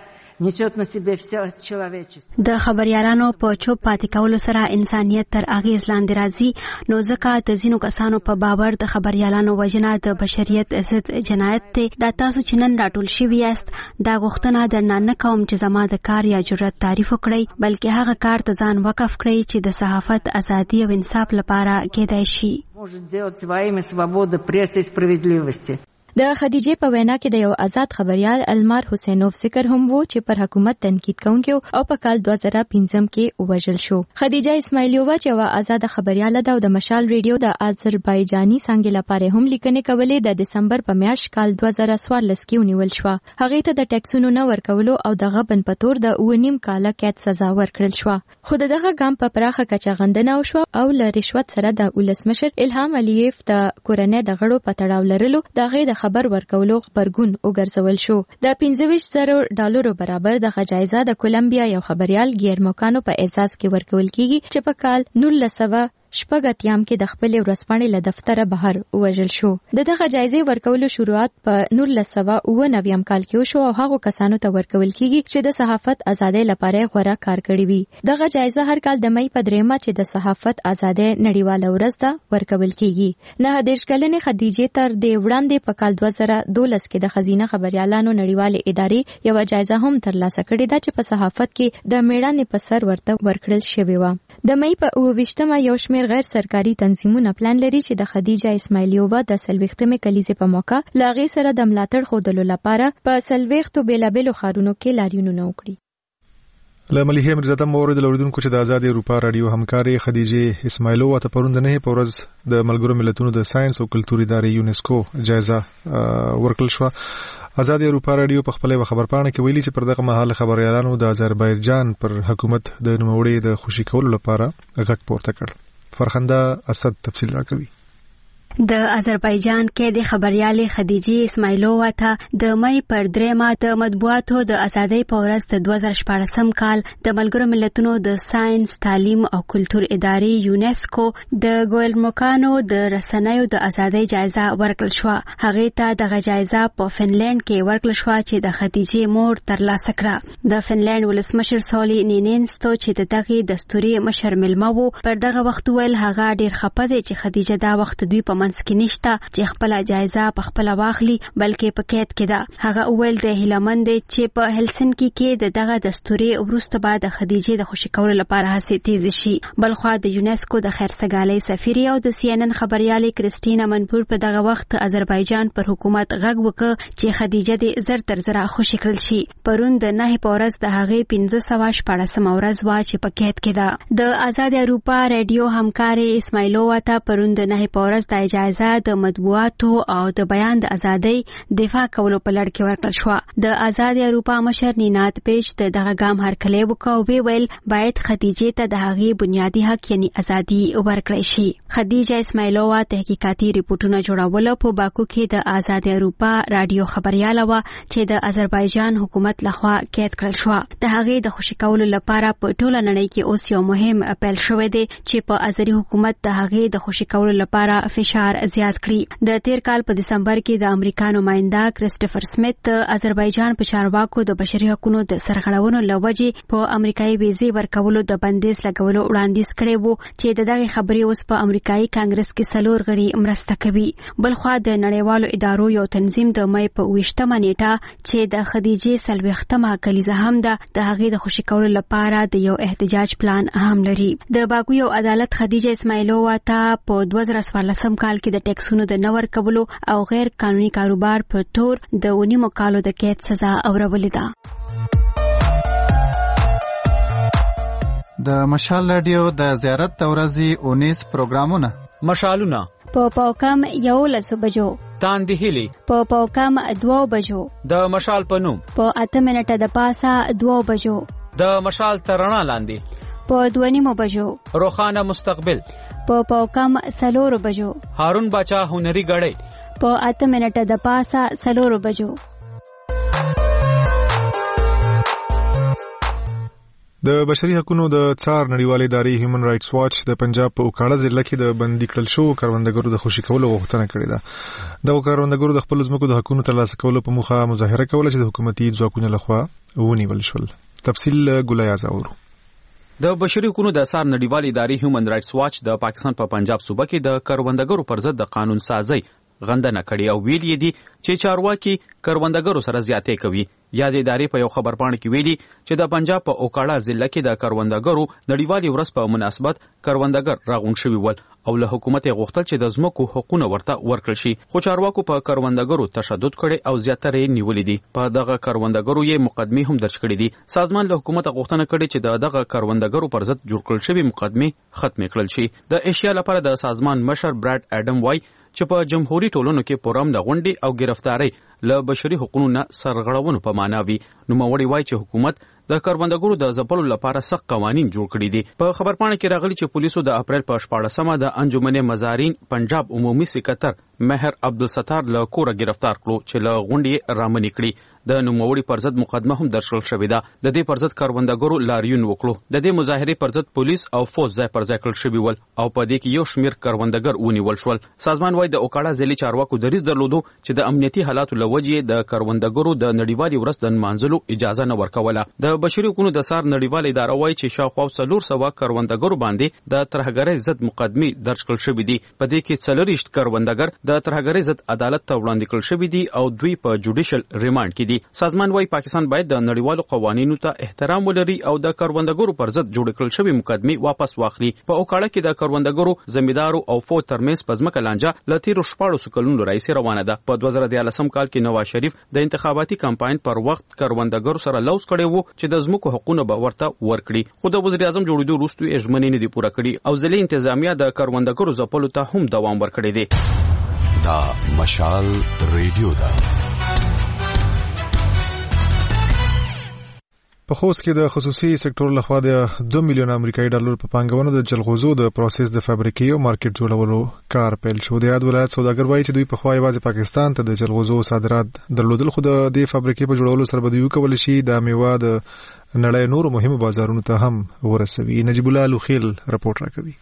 د خبريالانو په چوپ پاتې کولو سره انسانيت تر اغیز لاندې راځي، نو ځکه د ځینو کسانو په باور د خبريالانو وژنه د بشریت ضد جنایت دی. دا تاسو چې نن راټول شوي یاست، دا غوښتنه درنه نه کوم چې زما د کار یا جرأت تعریف وکړئ، بلکې هغه کار ته ځان وقف کړئ چې د صحافت ازادي او انصاف لپاره کېدای شي. د خدیجه په وینا کې د یو آزاد خبريال المار حسینوف ذکر هم وو چې پر حکومت تنقید کوونکو او په کال دوه زره پنځم کې وژل شو. خدیجه اسماعیلووا چې یو آزاد خبريال ده او د مشال ریډیو د آذربایجاني څنګه لپاره هم لیکنې کولې د دسمبر په میاشت کال دوه زره څوارلس کې ونیول شو. هغه ته د ټیکسونو نه ورکولو او د غبن په تور د ونیم کاله قید سزا ورکړل شو. خو دغه ګام په پراخه کچه غندنه وشو او له رشوت سره د ولسمشر الهام علیف د کورنۍ د غړو په تړاو لرلو دغه د خبر ورکولو خبرګون وګرځول شو. د پنځه ویشت زره ډالرو برابر د جایزه د کولمبیا یو خبريال ګیرموکانو په اعزاز کې ورکول کیږي چې په کال نولس سوه شپږ اتیام کې د خپل ورځپاڼې له دفتره بهر وژل شو. د دغه جایزې ورکولو شروعات په نولس سوه اوه نوي کال کې وشو او هغه کسانو ته ورکول کیږي چې د صحافت ازادۍ لپاره غوړه کار کړی وي. دغه جایزه هر کال د مې په دریمه چې د صحافت ازادۍ نړیواله ورځ ده ورکول کیږي. نه دیش کلنې خدیجې تر د وړاندې په کال دوه زره دولس کې د خزینه خبريالانو نړیوالې ادارې یو جایزه هم ترلاسه کړې ده چې په صحافت کې د میړانې په سر ورته ورکړل شوی و. د مې په اوه ویشتمه یو شمېر غیر سرکاري تنظیمونه پلان لري چې د خدیجه اسماعیلیووا د څلوېښتمې کلیزې په موقع له هغې سره د ملاتړ ښودلو لپاره په څلوېښتو بېلابېلو ښارونو کې لاریونونه وکړي. له ملیحې امیرزاده مو اورېدل اوریدونکو چې د ازادې اروپا راډیو همکارې خدیجې اسماعیلووا ته پرون د نهې په ورځ د ملګرو ملتونو د ساینس او کلتور ادارې یونیسکو جایزه ورکړل شوه. ازادې اروپا راډیو په خپله خبرپاڼه کې ویلي چې پر دغه مهال خبريالانو د آذربایجان پر حکومت د نوموړي د خوشي کولو لپاره غږ پورته کړ. فرخنده اسد تفصیل راکوي. د آذربایجان کې د خبريالې خدیجې اسماعیلووا ته د مې پر دریمه د مطبوعاتو د ازادۍ په ورځ د دوه زره شپاړسم کال د ملګرو ملتونو د ساينس تعلیم او کلتور ادارې یونیسکو د ګویلموکانو د رسنیو د ازادۍ جایزه ورکړل شو. هغه ته دغه جایزه په فنلند کې ورکړل شو چې د خدیجې مور ترلاسه کړه. د فنلند ولسمشر سولي نینینستو چې د دغه دستوري مشر ملمه وو پر دغه وخت ویل هغه ډیر خپه دی چې خدیجه دا وخت دوی په منځ کې نشته چې خپل جایزه په خپل واخلي بلکې په قید کې ده. هغه ویل د هیلمند چې په هلسنکی کې د دغه دستوري وروسته بعد د خدیجې د خوشی کولو لپاره هڅې تیز شي. بلخو د یونیسکو د خیرسګالۍ سفیر او د سی ان ان خبريالې کریسټینا منپور په دغه وخت آذربایجان پر حکومت غږ وکړ چې خدیجه د زر تر زر خوشی کړل شي. پرون د نه په ورځ د هغې پنځه سوه شپاړسم ورځ وا چې په قید کې ده. د آزاد اروپا رادیو همکارې اسماعیلووا ته پرون د نه په ورځ د جایزه د مطبوعاتو او د بیان د ازادۍ دفاع کولو په لړ کې ورکړل شو. د آزاد اروپا مشر نینات پیش د دغه ګام هرکلی وکړ او ویل باید خدیجې ته د هغې بنیادی حق یعنی ازادي ورکړل شي. خدیجه اسماعیلووا تحقیقاتي ریپورتونه جوړول په باکو کې د آزاد اروپا رادیو خبرياله و چې د آذربایجان حکومت لخوا قید کړل شو. د هغې د خوشی کولو لپاره په ټوله نړۍ کې اوس یو مهم اپیل شوی دی چې په آذری حکومت د هغې د خوشی کولو لپاره فشار زیات کړي. د تیر کال په دسمبر کې د امریکا نماینده کریسټوفر سمیت د آذربایجان په چارواکو د بشري حقوقو د سرغړونو لوجې په امریکایي ویزې ورکولو د بندیز لګولو وړاندیز کړی وو چې دغه خبرې اوس په امریکایي کانګرس کې څلور غړي مرسته کوي. بلخو د نړیوالو ادارو یو تنظیم د مې په اوویشتمه نیټه چې د خدیجې څلوېښتمه کلیزه هم ده د هغې د خوشی کولو لپاره د یو احتجاج پلان هم لري. د باکو یو عدالت خدیجه اسماعیلووا ته په دوه زره څوارلسم کال کې د ټیکسونو د نور کولو او غیر قانوني کاروبار په تور د ونیمو کالو د قید سزا اورولې ده. د مشال رادیو د زیارت د ورځې اونیس پروګرامونه مشالونه په پاوکم یو لسو بجو تاندې هیلي په پاوکم دوو بجو د مشال په نوم په اته منټه د پاسه دوو بجو د مشال ترڼا لاندې په دوه نیمو بجو روخانه مستقبل په پاوکم سلورو بجو هارون باچا هنري غړې په اته منټه د پاسه سلورو بجو. د بشري حقوقو د څار نړیوالې ادارې هیومن رائټس واچ د پنجاب په اوکاړه ضلع کې د بندي کړل شو کروندګرو د خوشي کولو غوښتنه کړې ده. د کروندګرو د خپل ځمکو د حقوقو ترلاسه کولو په موخه مظاهره کوله چې د حکومتي ځواکونو لخوا ونیول شول. تفصیل ګلایاز اورو. د بشري حقوقو د څار نړیوالې ادارې هیومن رائټس واچ د پاکستان په پنجاب صوبه کې د کروندګرو پر ضد د قانون سازي غندنه کړې او ویلي دي چې چارواکي کروندګرو سره زیاتې کوي. یا د ادارې په یو خبرپاڼه کې ویلي چې د پنجاب په اوکاړه ضلع کې د کروندګرو نړیوالې ورځ په مناسبت کروندګر راغونډ شوي ول او له حکومت غوښتل چې د ځمکو حقوقونه ورته ورکړل شي. خو چارواکو په کروندګرو تشدد کړي او زیاتره یې نیولې دي. په دغه کروندګرو یې مقدمې هم درج کړې دي. سازمان له حکومت غوښتنه کړې چې د دغه کروندګرو پر ضد جوړ کړل شوي مقدمې ختمې کړل شي. د ایشیا لپاره د سازمان مشر براد اډم وای چې په جمهوریت ټولنو کې پرام د غونډې او گرفتاری له بشري حقوقو نه سرغړونو په معنا وي نوموړي وایي چې حکومت د کروندګرو د ځپلو لپاره سخت قوانين جوړ کړي دي. په خبرپاڼه کې راغلي چې پولیسو د اپریل په شپاړسمه د انجمن مزارین پنجاب عمومي سکرټر مهر عبدالستار له کوره گرفتار کړو چې له غونډې رامنې کړي. د نوموړي پر ضد مقدمه هم درج کړل شوې ده. د دې پر ضد کروندګرو لاریون وکړو. د دې مظاهرې پر ضد پولیس او فوج ځای پر ځای کړل شوي ول او په دې کې یو شمېر کروندګر ونیول شول. سازمان وايي د اوکاړه ځلي چارواکو دریځ درلودو چې د امنیتي حالاتو له وجې د کروندګرو د نړیوالې ورځ د نمانځلو اجازه نه ورکوله. د بشري حقوقو د سار نړیواله اداره وايي چې شاوخوا څلور سوه کروندګرو باندې د ترهګرۍ ضد مقدمې درج کړل شوې دي. په دې کې څلوریشت کروندګر د ترهګرۍ ضد عدالت ته وړاندې کړل شوي دي او دوی په جوډیشل ریمانډ کې دي. سازمان وايي پاکستان باید د نړیوالو قوانینو ته احترام ولري او د کروندګرو پر ضد جوړ کړل شوی مقدمې واپس واخلي. په اوکاړه کې د کروندګرو زمیندارو او فوج ترمنځ په ځمکه لانجه له تیرو شپاړسو کلونو راهیسې روانه ده. په دوه زره دیارلسم کال کې نواز شریف د انتخاباتي کمپاین پر وخت کروندګرو سره لوز کړی وو چې د ځمکو حقوقونه به ورته ورکړي، خو د وزیر اعظم جوړېدو وروسته یې ژمنې نه دي پوره کړي او ځلې انتظامیه د کروندګرو ځپلو ته هم دوام ورکړی دی. دا مشال ریډیو ده. په خوست کې د خصوصي سکتور لخوا د دوه میلیونه امریکایي ډالر په پانګونو د جلغوزو د پروسس د فابریکې او مارکیټ جوړولو کار پیل شو. د یاد ولایت سوداګر وایي چې دوی په خوا یوازې پاکستان ته د جلغوزو صادرات درلودل، خو د دې فابریکې په جوړولو سره به دوی وکولی شي د میوه د نړۍ نورو مهمو بازارونو ته هم ورسوي. نجیب الله لوخیل رپورټ راکوي.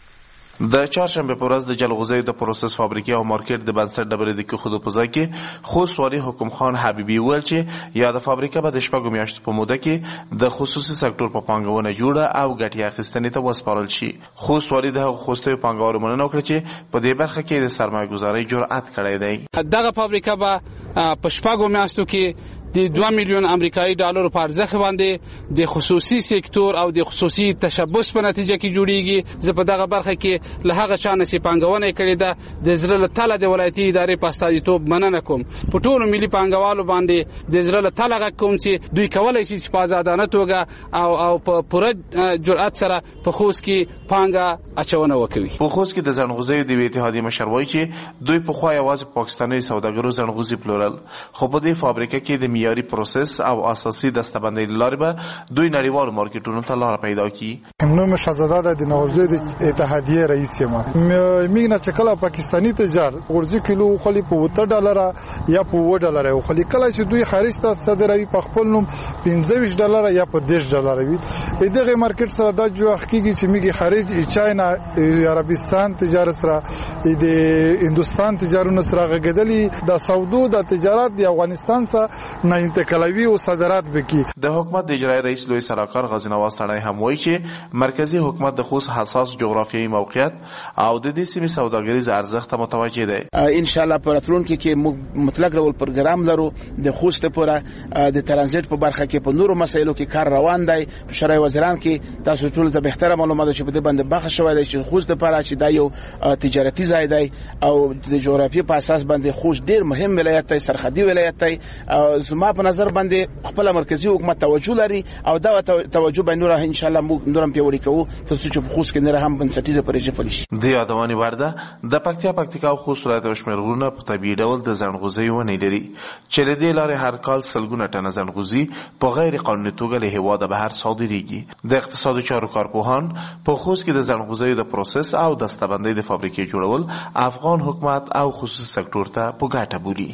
د چهارشنبه په ورځ د جلغوزیو د پروسس فابریکې او مارکیټ د بنسټ ډبرې د کېښودو په ځای کې خوست والي حکم خان حبیبي وویل چې یا د فابریکه به د شپږو میاشتو په موده کې د خصوصي سکتور په پانګونه جوړه او ګټې اخیستنې ته وسپارل شي. خوست والي د هغو خوستیو پانګوالو مننه وکړه چې په دې برخه کې د سرمایه ګذارۍ جرأت کړی دی. دغه فابریکه به په شپږو میاشتو کې د دوه میلیون امریکایي ډالر په ارزښت باندې د خصوصي سکتور او د خصوصي تشبث په نتیجه کې جوړیږي. زه په دغه برخه کې له هغه چا نه چې پانګونه کړې ده د زړه له تله د ولایتي ادارې په استازیتوب مننه کوم. په ټولو ملي پانګوالو باندې د زړه له تله غږ کوم چې دوی کولی شي چې په ازادانه توګه او او په پوره جرأت سره په خوست کې پانګه اچونه وکړي. په خوست کې د زنغوزیو د اتحادیې مشر وایي چې دوی پخوا یوازې پاکستاني سوداګرو زنغوزي پلورل، خو په دې فابریکه کې د معیاري پروسس او اساسي دستبندۍ لارې به دوی نړیوالو مارکیټونو ته لار پیدا کړي. نوم شهزاده د نوزوی د اتحادیې رئیس یم. میګنه چې کله پاکستاني تجار ورځي کیلو خلی په وته ډالر یا په و ډالر او خلی کله چې دوی خارج ته صادروي په خپل نوم پنځه ویشت ډالر یا په دیش ډالر وي. دغه مارکیټ سره د جوړ حقيقي چې میګي خارج چاینا عربستان تجارت سره د هندستان تجارتونو سره غږدلي د سعودو د تجارت د افغانستان سره نه انتقالوي او صادرات وکي. د حکومت د اجرایی رئیس لوی سراکار غازی نواز تړای هم وایي چې مرکزی حکومت د خوست حساس جغرافیایي موقعیت او د دې سیمې سوداګریز ارزښت ته متوجه دی. ان شاء الله په راتلونکي کې مطلق ډول پروګرام لرو د خوست لپاره د ترانزیت په برخه کې په نورو مسایلو کې کار روان دی. په شورای وزیران کې تاسو ټول ته به احترام معلومات چې په دې باندې بحث شوی دی چې خوست لپاره چې دا یو تجارتي ځای دی او د جغرافیې په اساس باندې خوست ډیر مهم ولایت دی، سرحدي ولایت دی. زما په نظر باندې خپل مرکزی حکومت توجه لري او دا توجه به نور ان شاء الله موږ نورم پیوړی کوو تر څو چې په خوست کې نه هم بنسټیزه پروژې پلي شي. د یادونې ورده د پکتیا پکتیکا او خوست ولایت شمېرغونه په طبیعي ډول د زنغوزي ونې لري چې له دې لارې هر کال سلګونه ټنه زنغوزي په غیر قانوني توګه له هېواده بهر صادریږي. د اقتصادي چارو کارپوهان په خوست کې د زنغوزي د پروسس او دستبندۍ د فابریکې جوړول افغان حکومت او خصوصي سکتور ته په ګټه بولي.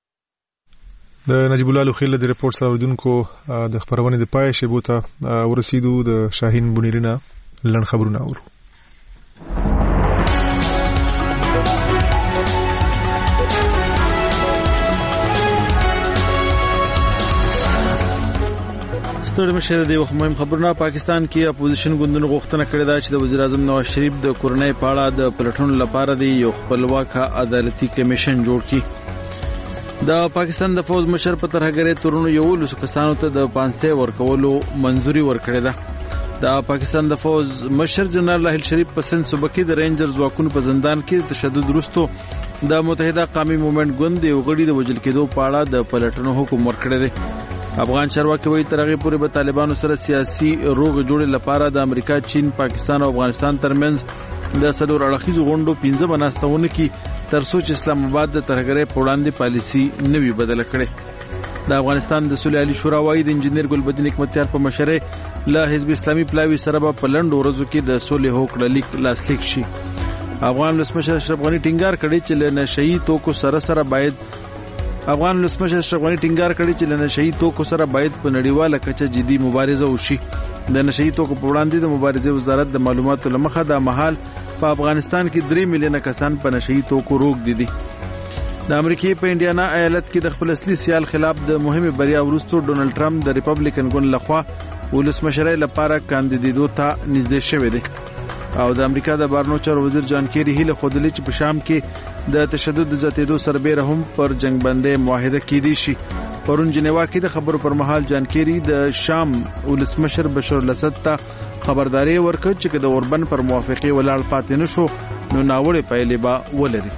د نجیب الله لوخیل د ریپورت سره ودونکو د خبرونه د پای شیبو ته ورسیدو. د شاهین بنیرینا لړ خبرونه اورو. ستړي مشه د یو مهم خبرونه. پاکستان کې اپوزیشن ګوندونو غوښتنه کړې ده چې د وزیر اعظم نواز شریف د کورنۍ په اړه د پلټنو لپاره د یو خپلواک عدالتي کمیشن جوړ کړي. د پاکستان د فوج مشر په ترهګرۍ تورونو یو لسو کسانو ته د پانسه ورکولو منځوري ورکړې ده. د پاکستان د فوج مشر جنرال راحیل شریف په سند صوبه کې د رینجرز واکونو په زندان کې تشدد وروسته د متحده قومي موومېنټ ګوند یو غړي د وژل کېدو په اړه د پلټنو حکم ورکړی دی. افغان چارواکي وایي تر هغې پورې به طالبانو سره سیاسي روغ جوړې لپاره د امریکا، چین، پاکستان او افغانستان ترمنځ د څلور اړخیزو غونډو پنځه بناستونه کې تر څو چې اسلام آباد د ترهګرۍ په وړاندې پالیسي نوي بدله کړي. د افغانستان د صلح علي شورا وايي د انجنیر ګلبدین حکمتیار په مشرۍ له حزب اسلامي پلاوي سره په لنډ ورځو کې د صلح هوکړه لیک لاسلیک شي. افغان ولسمشر اشرف غنی ټینګار کړی چې له نشئی توکو سره سره باید افغان ولسمشر اشرف غنی ټینګار کړی چې له نشئی توکو سره باید په نړیواله کچه جدي مبارزه وشي. د نشئی توکو په وړاندې د مبارزې وزارت د معلوماتو لمخه د مهال په افغانستان کې درې میلیونه کسان په نشئی توکو روږدي دي. د امریکای په انډیانا ایالت کې د خپل اصلي سیال خلاف د مهمه بریا وروسته ډونالد ټرمپ د ریپبلیکن ګوند لخوا ولسمشرۍ لپاره کاندیدېدو ته نږدې شوی دی. او د امریکا د بهرنیو چارو وزیر جان کیری هیله خوده چې په شام کې د تشدد د زیاتېدو سربېره هم پر جنگ بندۍ معاهده کېدی شي. پرون جنیوا کې د خبرو پر مهال جان کیری د شام ولسمشر بشار الاسد ته خبرداري ورکړه چې د اوربن پر موافقه ولاړ پاتې نشو نو ناوړه پایلې به ولري.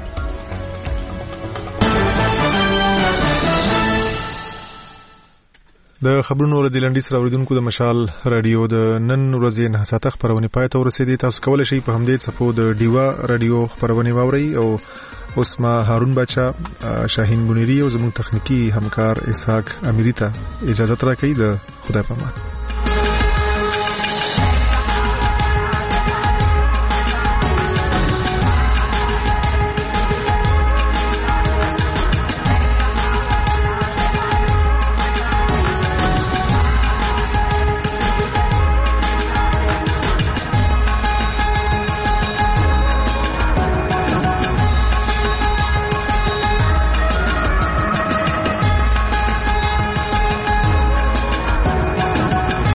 د خبرونو ردی لنډی سره اوریدونکو د مشال رادیو د نن ورځې نه ساته خبرونه پای ته ورسېدي. تاسو کولای شئ په همدې صفو د ډیوا رادیو خبرونه واورئ او اوس ما هارون بچا شاهین منیری او زموږ تخنیکی همکار اسحاق امیری ته اجازه راکړئ. د خدای په امان.